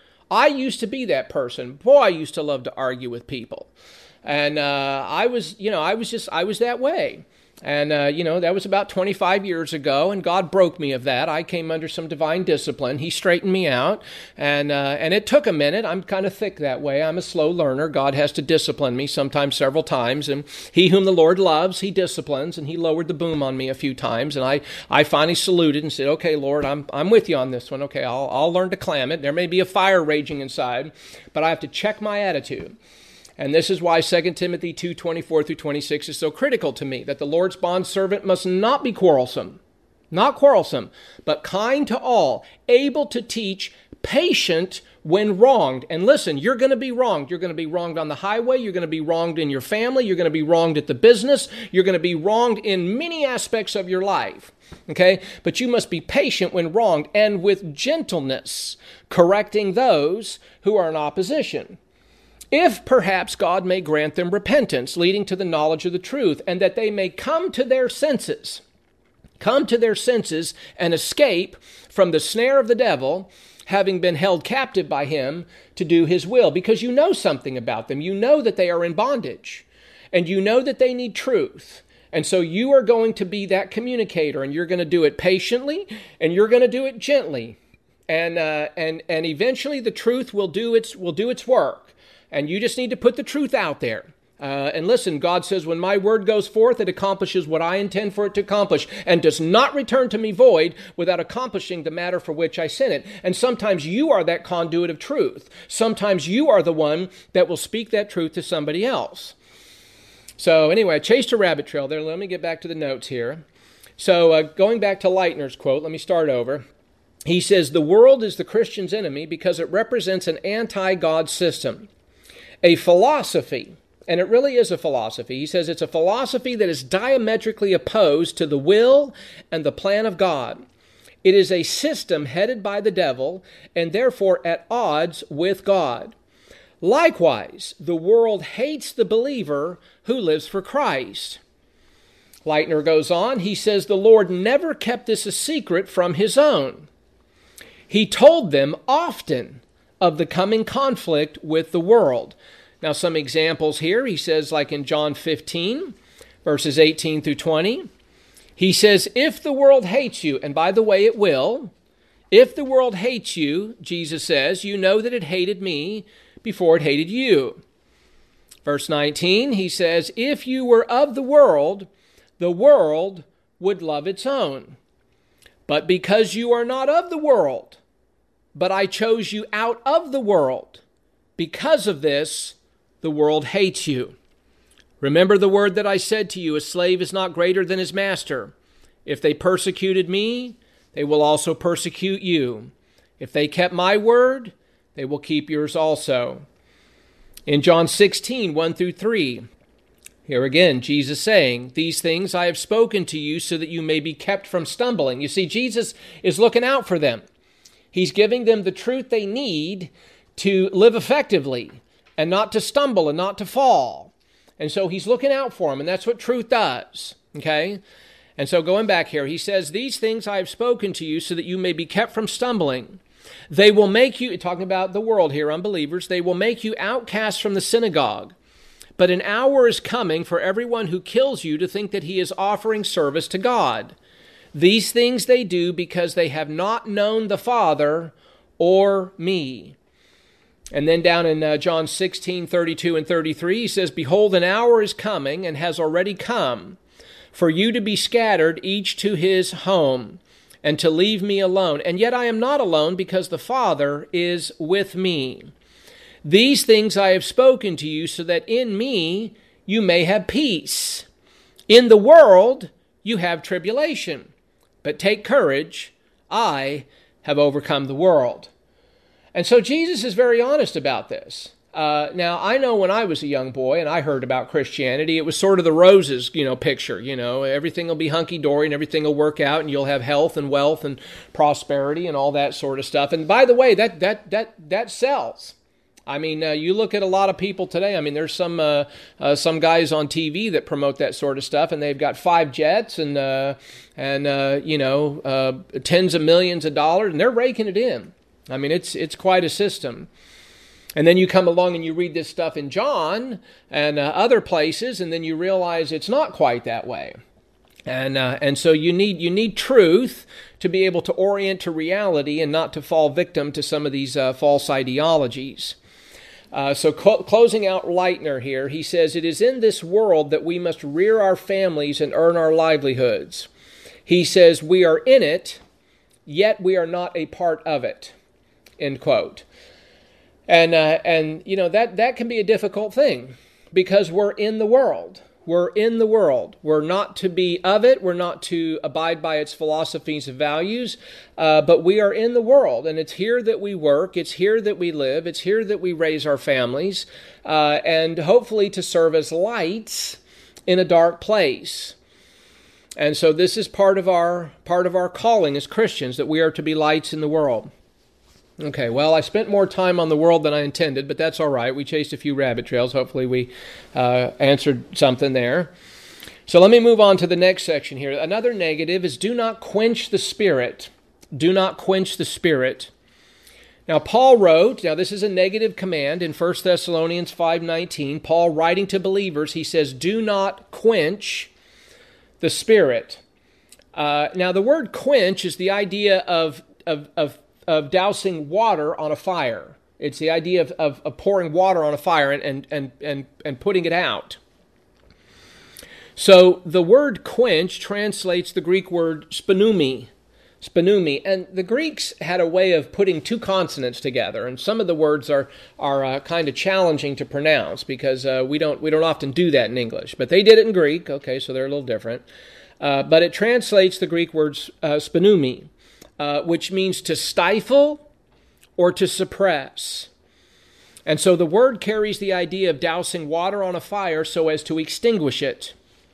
I used to be that person. Boy, I used to love to argue with people. And uh, I was, you know, I was just, I was that way. And, uh, you know, that was about twenty-five years ago, and God broke me of that. I came under some divine discipline. He straightened me out, and uh, and it took a minute. I'm kind of thick that way. I'm a slow learner. God has to discipline me, sometimes several times, and he whom the Lord loves, he disciplines, and he lowered the boom on me a few times, and I, I finally saluted and said, okay, Lord, I'm I'm with you on this one. Okay, I'll, I'll learn to clam it. There may be a fire raging inside, but I have to check my attitude. And this is why Second Timothy two twenty-four through twenty-six is so critical to me, that the Lord's bondservant must not be quarrelsome, not quarrelsome, but kind to all, able to teach, patient when wronged. And listen, you're going to be wronged. You're going to be wronged on the highway. You're going to be wronged in your family. You're going to be wronged at the business. You're going to be wronged in many aspects of your life. Okay? But you must be patient when wronged and with gentleness, correcting those who are in opposition. If perhaps God may grant them repentance, leading to the knowledge of the truth, and that they may come to their senses, come to their senses and escape from the snare of the devil, having been held captive by him to do his will. Because you know something about them. You know that they are in bondage, and you know that they need truth. And so you are going to be that communicator, and you're going to do it patiently, and you're going to do it gently. And uh, and and eventually the truth will do its will do its work. And you just need to put the truth out there. Uh, and listen, God says, when my word goes forth, it accomplishes what I intend for it to accomplish, and does not return to me void without accomplishing the matter for which I sent it. And sometimes you are that conduit of truth. Sometimes you are the one that will speak that truth to somebody else. So anyway, I chased a rabbit trail there. Let me get back to the notes here. So uh, going back to Leitner's quote, let me start over. He says, the world is the Christian's enemy because it represents an anti-God system, a philosophy. And it really is a philosophy. He says it's a philosophy that is diametrically opposed to the will and the plan of God. It is a system headed by the devil and therefore at odds with God. Likewise, the world hates the believer who lives for Christ. Leitner goes on, he says the Lord never kept this a secret from his own. He told them often of the coming conflict with the world. Now, some examples here, he says, like in John fifteen, verses eighteen through twenty, he says, if the world hates you, and by the way, it will, if the world hates you, Jesus says, you know that it hated me before it hated you. Verse nineteen, he says, if you were of the world, the world would love its own. But because you are not of the world, but I chose you out of the world, because of this, the world hates you. Remember the word that I said to you, a slave is not greater than his master. If they persecuted me, they will also persecute you. If they kept my word, they will keep yours also. In John sixteen, one through three, here again, Jesus saying, these things I have spoken to you so that you may be kept from stumbling. You see, Jesus is looking out for them. He's giving them the truth they need to live effectively, and not to stumble and not to fall. And so he's looking out for them, and that's what truth does, okay? And so going back here, he says, these things I have spoken to you so that you may be kept from stumbling. They will make you, talking about the world here, unbelievers, they will make you outcasts from the synagogue. But an hour is coming for everyone who kills you to think that he is offering service to God. These things they do because they have not known the Father or me. And then down in uh, John sixteen, thirty-two and thirty-three, he says, behold, an hour is coming and has already come for you to be scattered, each to his home, and to leave me alone. And yet I am not alone, because the Father is with me. These things I have spoken to you so that in me you may have peace. In the world you have tribulation, but take courage, I have overcome the world. And so Jesus is very honest about this. Uh, now, I know when I was a young boy and I heard about Christianity, it was sort of the roses, you know, picture. You know, everything will be hunky-dory and everything will work out and you'll have health and wealth and prosperity and all that sort of stuff. And by the way, that that that that sells. I mean, uh, you look at a lot of people today. I mean, there's some uh, uh, some guys on T V that promote that sort of stuff, and they've got five jets and uh, and uh, you know uh, tens of millions of dollars, and they're raking it in. I mean, it's it's quite a system. And then you come along and you read this stuff in John and uh, other places, and then you realize it's not quite that way. And uh, and so you need you need truth to be able to orient to reality and not to fall victim to some of these uh, false ideologies. Uh, so cl- closing out Leitner here, he says, it is in this world that we must rear our families and earn our livelihoods. He says, we are in it, yet we are not a part of it. End quote. And, uh, and you know, that, that can be a difficult thing because we're in the world. We're in the world. We're not to be of it. We're not to abide by its philosophies and values, uh, but we are in the world, and it's here that we work. It's here that we live. It's here that we raise our families, uh, and hopefully to serve as lights in a dark place. And so this is part of our part of our calling as Christians, that we are to be lights in the world. Okay, well, I spent more time on the world than I intended, but that's all right. We chased a few rabbit trails. Hopefully we uh, answered something there. So let me move on to the next section here. Another negative is do not quench the Spirit. Do not quench the Spirit. Now, Paul wrote, now this is a negative command in First Thessalonians five nineteen. Paul, writing to believers, he says, do not quench the Spirit. Uh, now, the word quench is the idea of, of, of of dousing water on a fire. It's the idea of, of, of pouring water on a fire and, and, and, and, and putting it out. So the word quench translates the Greek word spanumi. Spanumi. And the Greeks had a way of putting two consonants together, and some of the words are are uh, kind of challenging to pronounce because uh, we don't we don't often do that in English. But they did it in Greek, okay, so they're a little different. Uh, but it translates the Greek word uh, spanumi. Uh, which means to stifle or to suppress. And so the word carries the idea of dousing water on a fire so as to extinguish it.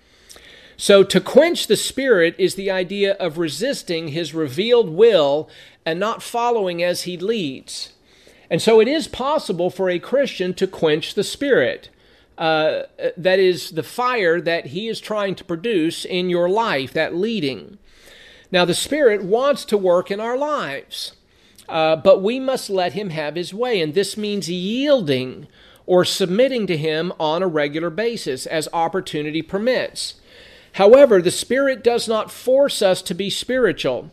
So to quench the Spirit is the idea of resisting His revealed will and not following as He leads. And so it is possible for a Christian to quench the Spirit. Uh, that is the fire that He is trying to produce in your life, that leading. Now, the Spirit wants to work in our lives, uh, but we must let Him have His way, and this means yielding or submitting to Him on a regular basis as opportunity permits. However, the Spirit does not force us to be spiritual.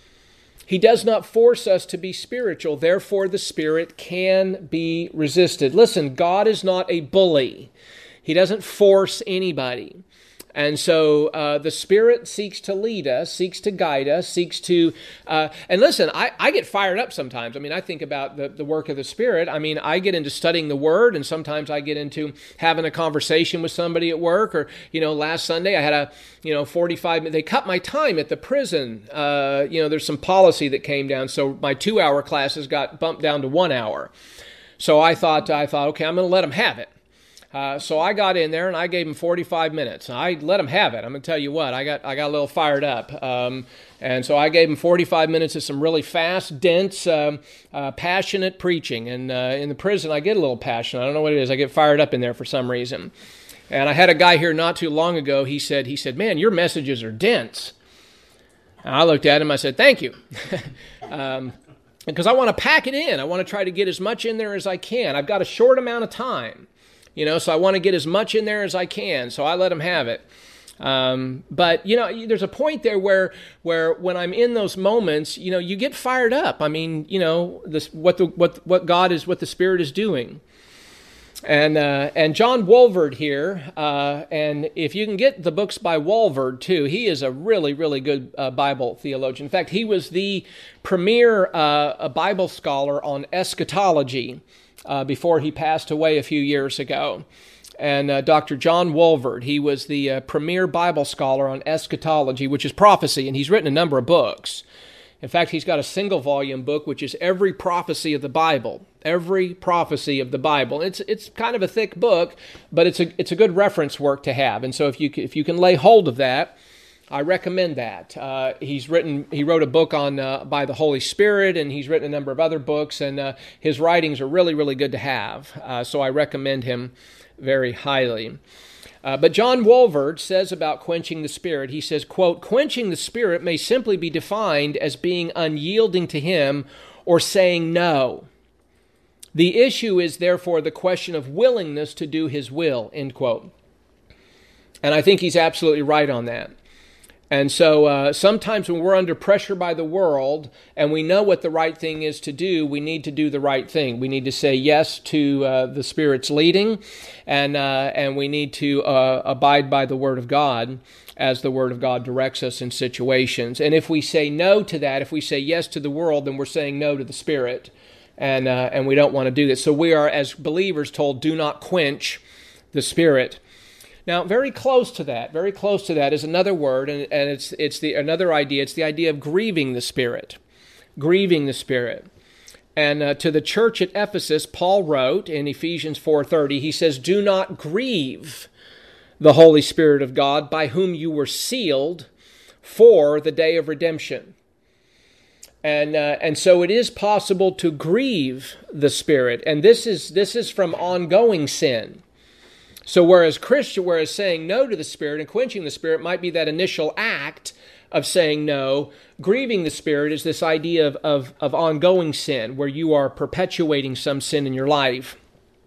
He does not force us to be spiritual. Therefore, the Spirit can be resisted. Listen, God is not a bully. He doesn't force anybody. And so uh, the Spirit seeks to lead us, seeks to guide us, seeks to, uh, and listen, I, I get fired up sometimes. I mean, I think about the, the work of the Spirit. I mean, I get into studying the Word, and sometimes I get into having a conversation with somebody at work, or, you know, last Sunday I had a, you know, forty-five minute, they cut my time at the prison. Uh, you know, there's some policy that came down, so my two-hour classes got bumped down to one hour. So I thought, I thought, okay, I'm going to let them have it. Uh, so I got in there and I gave him forty-five minutes. I let him have it. I'm going to tell you what, I got I got a little fired up. Um, and so I gave him forty-five minutes of some really fast, dense, um, uh, passionate preaching. And uh, in the prison, I get a little passionate. I don't know what it is. I get fired up in there for some reason. And I had a guy here not too long ago. He said, he said, man, your messages are dense. And I looked at him. I said, thank you. um, because I want to pack it in. I want to try to get as much in there as I can. I've got a short amount of time. You know, so I want to get as much in there as I can. So I let him have it. Um, but, you know, there's a point there where where when I'm in those moments, you know, you get fired up. I mean, you know, this what the what what God is, what the Spirit is doing. And uh, and John Walvoord here, uh, and if you can get the books by Walvoord too, he is a really, really good uh, Bible theologian. In fact, he was the premier uh, Bible scholar on eschatology Uh, before he passed away a few years ago. And uh, Doctor John Walvoord, he was the uh, premier Bible scholar on eschatology, which is prophecy, and he's written a number of books. In fact, he's got a single volume book, which is every prophecy of the Bible. Every prophecy of the Bible. It's it's kind of a thick book, but it's a it's a good reference work to have. And so if you if you can lay hold of that, I recommend that. Uh, he's written. He wrote a book on uh, by the Holy Spirit, and he's written a number of other books. And uh, his writings are really, really good to have. Uh, so I recommend him very highly. Uh, but John Walvoord says about quenching the Spirit. He says, "Quote: Quenching the Spirit may simply be defined as being unyielding to Him or saying no. The issue is therefore the question of willingness to do His will." End quote. And I think he's absolutely right on that. And so uh, sometimes when we're under pressure by the world and we know what the right thing is to do, we need to do the right thing. We need to say yes to uh, the Spirit's leading, and uh, and we need to uh, abide by the Word of God as the Word of God directs us in situations. And if we say no to that, if we say yes to the world, then we're saying no to the Spirit, and uh, and we don't want to do that. So we are, as believers, told, do not quench the Spirit. Now, very close to that, very close to that is another word, and, and it's it's the another idea. It's the idea of grieving the Spirit, grieving the Spirit. And uh, to the church at Ephesus, Paul wrote in Ephesians four thirty, he says, "Do not grieve the Holy Spirit of God, by whom you were sealed for the day of redemption." And uh, and so it is possible to grieve the Spirit, and this is this is from ongoing sin. So whereas Christian, whereas saying no to the Spirit and quenching the Spirit might be that initial act of saying no, grieving the Spirit is this idea of, of, of ongoing sin, where you are perpetuating some sin in your life.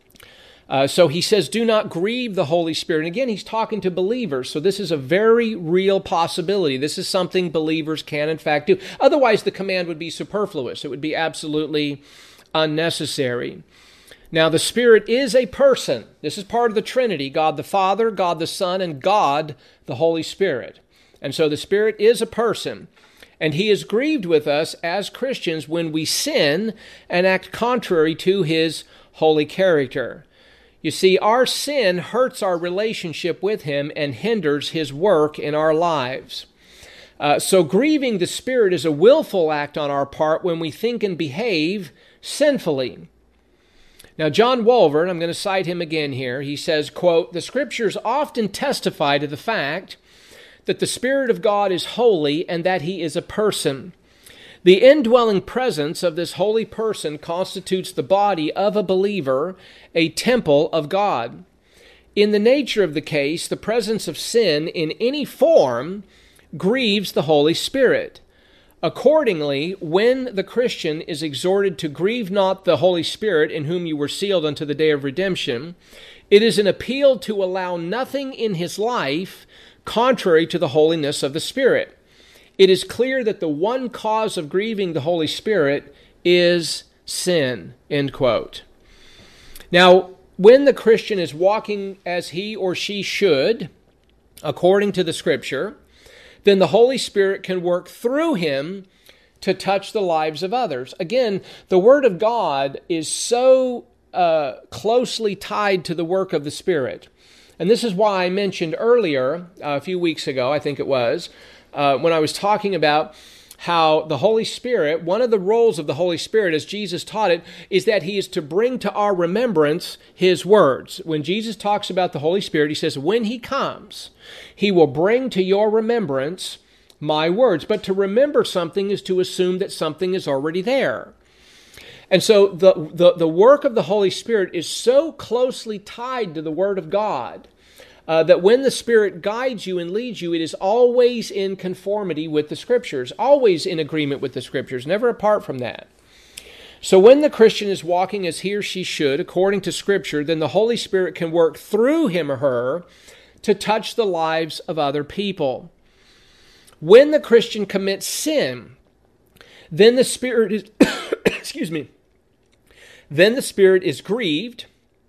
Uh, so he says, do not grieve the Holy Spirit. And again, he's talking to believers. So this is a very real possibility. This is something believers can, in fact, do. Otherwise, the command would be superfluous. It would be absolutely unnecessary. Now, the Spirit is a person. This is part of the Trinity, God the Father, God the Son, and God the Holy Spirit. And so the Spirit is a person. And he is grieved with us as Christians when we sin and act contrary to his holy character. You see, our sin hurts our relationship with him and hinders his work in our lives. Uh, so grieving the Spirit is a willful act on our part when we think and behave sinfully. Now, John Walvoord, I'm going to cite him again here, he says, quote, "The Scriptures often testify to the fact that the Spirit of God is holy and that he is a person. The indwelling presence of this holy person constitutes the body of a believer, a temple of God. In the nature of the case, the presence of sin in any form grieves the Holy Spirit. Accordingly, when the Christian is exhorted to grieve not the Holy Spirit in whom you were sealed unto the day of redemption, it is an appeal to allow nothing in his life contrary to the holiness of the Spirit. It is clear that the one cause of grieving the Holy Spirit is sin," end quote. Now, when the Christian is walking as he or she should, according to the Scripture, then the Holy Spirit can work through him to touch the lives of others. Again, the Word of God is so uh, closely tied to the work of the Spirit. And this is why I mentioned earlier, uh, a few weeks ago, I think it was, uh, when I was talking about how the Holy Spirit, one of the roles of the Holy Spirit, as Jesus taught it, is that he is to bring to our remembrance his words. When Jesus talks about the Holy Spirit, he says, when he comes, he will bring to your remembrance my words. But to remember something is to assume that something is already there. And so the, the, the work of the Holy Spirit is so closely tied to the Word of God uh, that when the Spirit guides you and leads you, it is always in conformity with the Scriptures, always in agreement with the Scriptures, never apart from that. So when the Christian is walking as he or she should, according to Scripture, then the Holy Spirit can work through him or her to touch the lives of other people. When the Christian commits sin, then the Spirit is, excuse me, then the Spirit is grieved,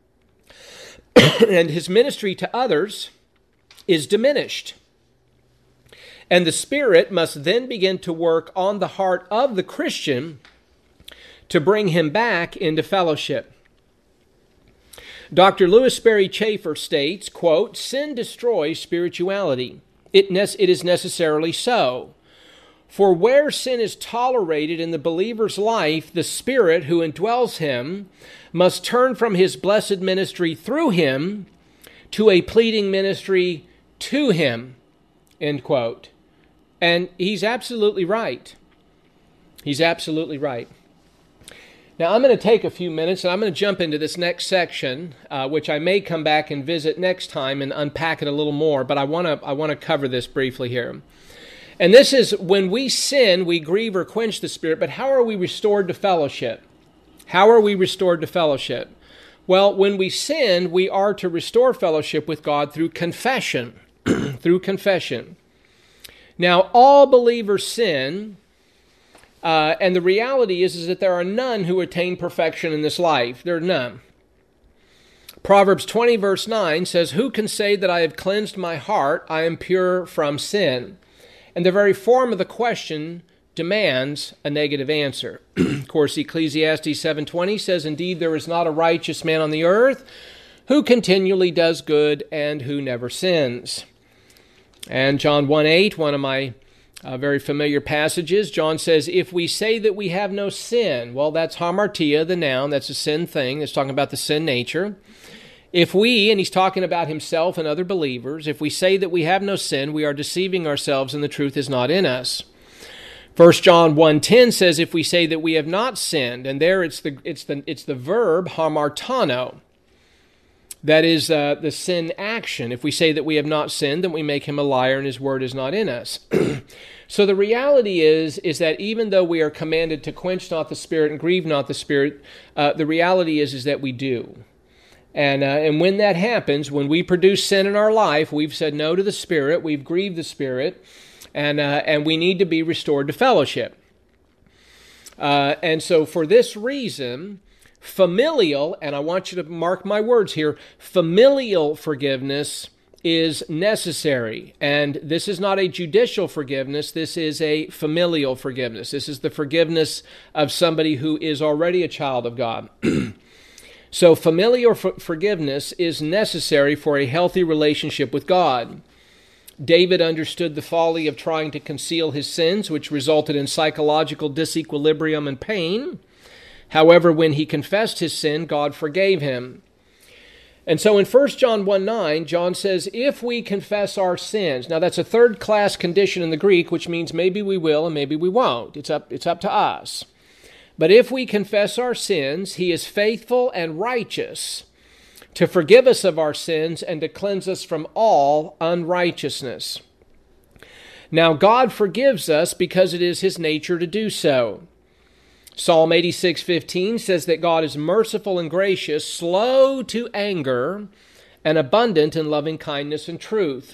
and his ministry to others is diminished. And the Spirit must then begin to work on the heart of the Christian to bring him back into fellowship. Doctor Louis Sperry Chafer states, quote, "Sin destroys spirituality. It, ne- it is necessarily so. For where sin is tolerated in the believer's life, the Spirit who indwells him must turn from his blessed ministry through him to a pleading ministry to him," end quote. And he's absolutely right. He's absolutely right. Now, I'm going to take a few minutes, and I'm going to jump into this next section, uh, which I may come back and visit next time and unpack it a little more, but I want to I want to cover this briefly here. And this is, when we sin, we grieve or quench the Spirit, but how are we restored to fellowship? How are we restored to fellowship? Well, when we sin, we are to restore fellowship with God through confession, through confession. Now, all believers sin, uh, and the reality is, is that there are none who attain perfection in this life. There are none. Proverbs twenty, verse nine says, "Who can say that I have cleansed my heart? I am pure from sin." And the very form of the question demands a negative answer. Of course, Ecclesiastes seven twenty says, "Indeed, there is not a righteous man on the earth who continually does good and who never sins. And John one eight, one of my uh, very familiar passages, John says, if we say that we have no sin, well, that's hamartia, the noun, that's a sin thing, it's talking about the sin nature. If we, and he's talking about himself and other believers, if we say that we have no sin, we are deceiving ourselves and the truth is not in us. First John one ten says, if we say that we have not sinned, and there it's the it's the it's the verb hamartano. That is uh, the sin action. If we say that we have not sinned, then we make him a liar and his word is not in us. So the reality is, is that even though we are commanded to quench not the Spirit and grieve not the Spirit, uh, the reality is, is that we do. And uh, and when that happens, when we produce sin in our life, we've said no to the Spirit, we've grieved the Spirit, and uh, and we need to be restored to fellowship. Uh, and so for this reason, familial, and I want you to mark my words here, familial forgiveness is necessary. And this is not a judicial forgiveness, this is a familial forgiveness. This is the forgiveness of somebody who is already a child of God. So familial for- forgiveness is necessary for a healthy relationship with God. David understood the folly of trying to conceal his sins, which resulted in psychological disequilibrium and pain. However, when he confessed his sin, God forgave him. And so in First John one nine, John says, if we confess our sins, now that's a third-class condition in the Greek, which means maybe we will and maybe we won't. It's up, it's up to us. But if we confess our sins, he is faithful and righteous to forgive us of our sins and to cleanse us from all unrighteousness. Now, God forgives us because it is his nature to do so. Psalm eighty-six fifteen says that God is merciful and gracious, slow to anger, and abundant in loving kindness and truth.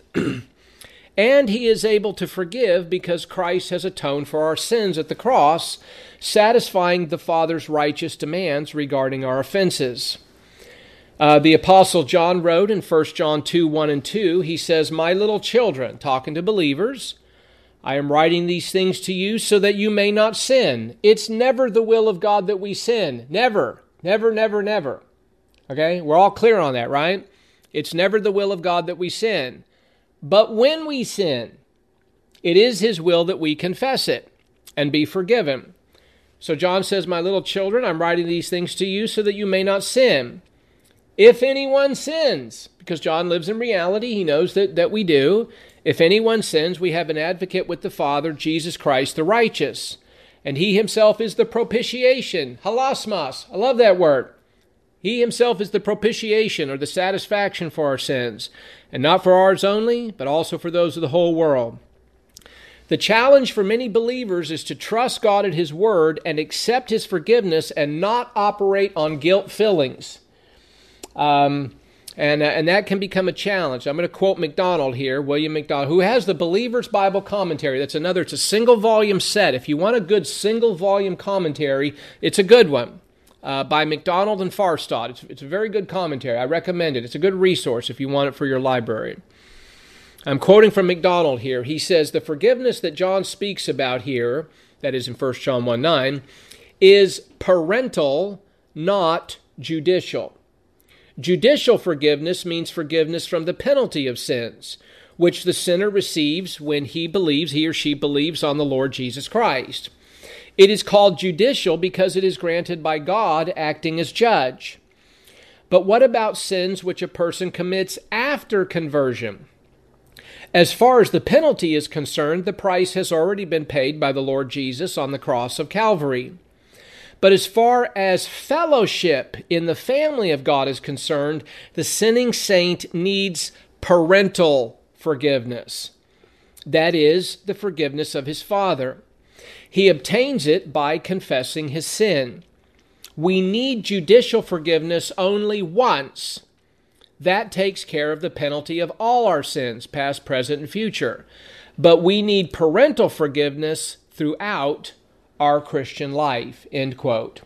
And he is able to forgive because Christ has atoned for our sins at the cross, satisfying the Father's righteous demands regarding our offenses. Uh, the Apostle John wrote in First John two, one and two, he says, my little children, talking to believers, I am writing these things to you so that you may not sin. It's never the will of God that we sin. Never, never, never, never. Okay, we're all clear on that, right? It's never the will of God that we sin. But when we sin, it is his will that we confess it and be forgiven. So John says, my little children, I'm writing these things to you so that you may not sin. If anyone sins, because John lives in reality, he knows that, that we do. If anyone sins, we have an advocate with the Father, Jesus Christ the righteous. And he himself is the propitiation, halasmos. I love that word. He himself is the propitiation or the satisfaction for our sins. And not for ours only, but also for those of the whole world. The challenge for many believers is to trust God at his word and accept his forgiveness and not operate on guilt feelings. Um, and, uh, and that can become a challenge. I'm going to quote MacDonald here, William MacDonald, who has the Believer's Bible Commentary. That's another, it's a single volume set. If you want a good single volume commentary, it's a good one uh, by MacDonald and Farstad. It's, it's a very good commentary. I recommend it. It's a good resource if you want it for your library. I'm quoting from MacDonald here. He says, the forgiveness that John speaks about here, that is in First John one nine, is parental, not judicial. Judicial forgiveness means forgiveness from the penalty of sins, which the sinner receives when he believes, he or she believes on the Lord Jesus Christ. It is called judicial because it is granted by God acting as judge. But what about sins which a person commits after conversion? As far as the penalty is concerned, the price has already been paid by the Lord Jesus on the cross of Calvary. But as far as fellowship in the family of God is concerned, the sinning saint needs parental forgiveness. That is, the forgiveness of his Father. He obtains it by confessing his sin. We need judicial forgiveness only once. That takes care of the penalty of all our sins, past, present, and future. But we need parental forgiveness throughout our Christian life, end quote.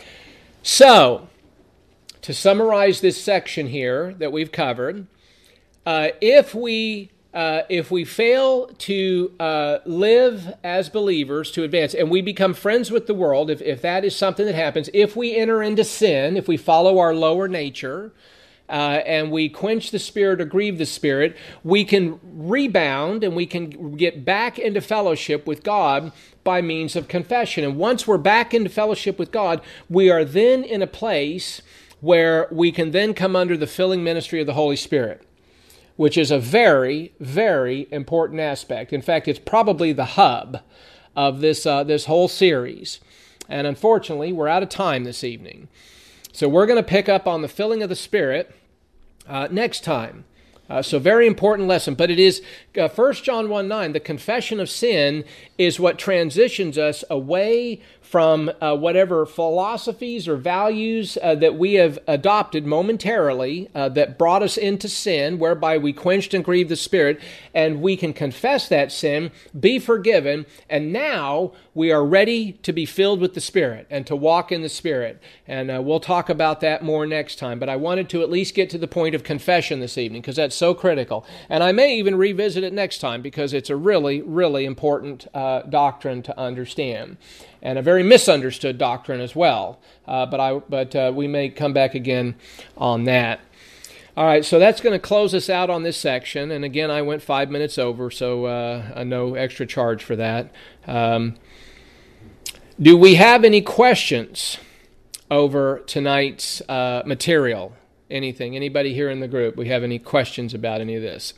So, to summarize this section here that we've covered, uh, if we uh, if we fail to uh, live as believers to advance, and we become friends with the world, if, if that is something that happens, if we enter into sin, if we follow our lower nature, uh, and we quench the Spirit or grieve the Spirit, we can rebound and we can get back into fellowship with God by means of confession. And once we're back into fellowship with God, we are then in a place where we can then come under the filling ministry of the Holy Spirit, which is a very, very important aspect. In fact, it's probably the hub of this uh, this whole series. And unfortunately, we're out of time this evening. So we're going to pick up on the filling of the Spirit uh, next time. Uh, so very important lesson. But it is uh, First John one nine, the confession of sin is what transitions us away from uh, whatever philosophies or values uh, that we have adopted momentarily uh, that brought us into sin, whereby we quenched and grieved the Spirit, and we can confess that sin, be forgiven, and now we are ready to be filled with the Spirit and to walk in the Spirit. And uh, we'll talk about that more next time. But I wanted to at least get to the point of confession this evening because that's so critical. And I may even revisit it next time because it's a really, really important uh, doctrine to understand. And a very misunderstood doctrine as well. Uh, but I, but uh, we may come back again on that. All right, so that's going to close us out on this section. And again, I went five minutes over, so uh, no extra charge for that. Um, do we have any questions over tonight's uh, material? Anything? Anybody here in the group? We have any questions about any of this?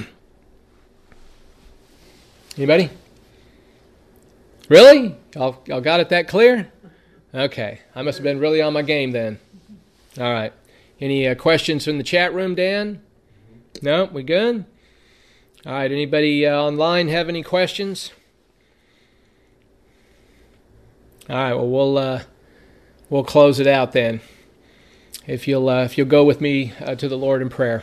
Anybody? Really? Y'all, y'all got it that clear? Okay. I must have been really on my game then. All right. Any uh, questions from the chat room, Dan? No? We good? All right. Anybody uh, online have any questions? All right. Well, we'll uh, we'll close it out then. If you'll uh, if you'll go with me uh, to the Lord in prayer.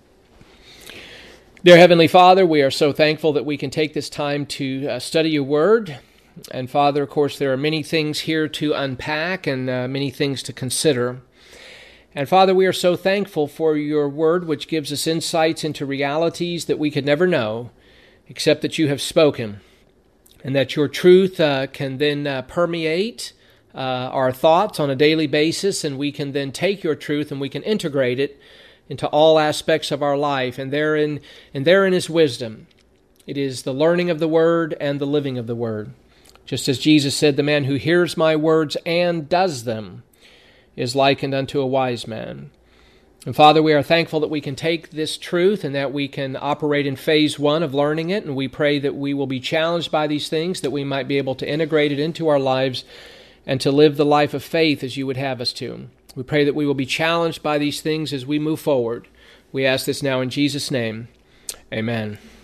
Dear Heavenly Father, we are so thankful that we can take this time to uh, study your Word. And Father, of course, there are many things here to unpack and uh, many things to consider. And Father, we are so thankful for your Word, which gives us insights into realities that we could never know, except that you have spoken, and that your truth uh, can then uh, permeate uh, our thoughts on a daily basis, and we can then take your truth and we can integrate it into all aspects of our life. And therein, and therein is wisdom. It is the learning of the Word and the living of the Word. Just as Jesus said, the man who hears my words and does them is likened unto a wise man. And Father, we are thankful that we can take this truth and that we can operate in phase one of learning it. And we pray that we will be challenged by these things, that we might be able to integrate it into our lives and to live the life of faith as you would have us to. We pray that we will be challenged by these things as we move forward. We ask this now in Jesus' name. Amen.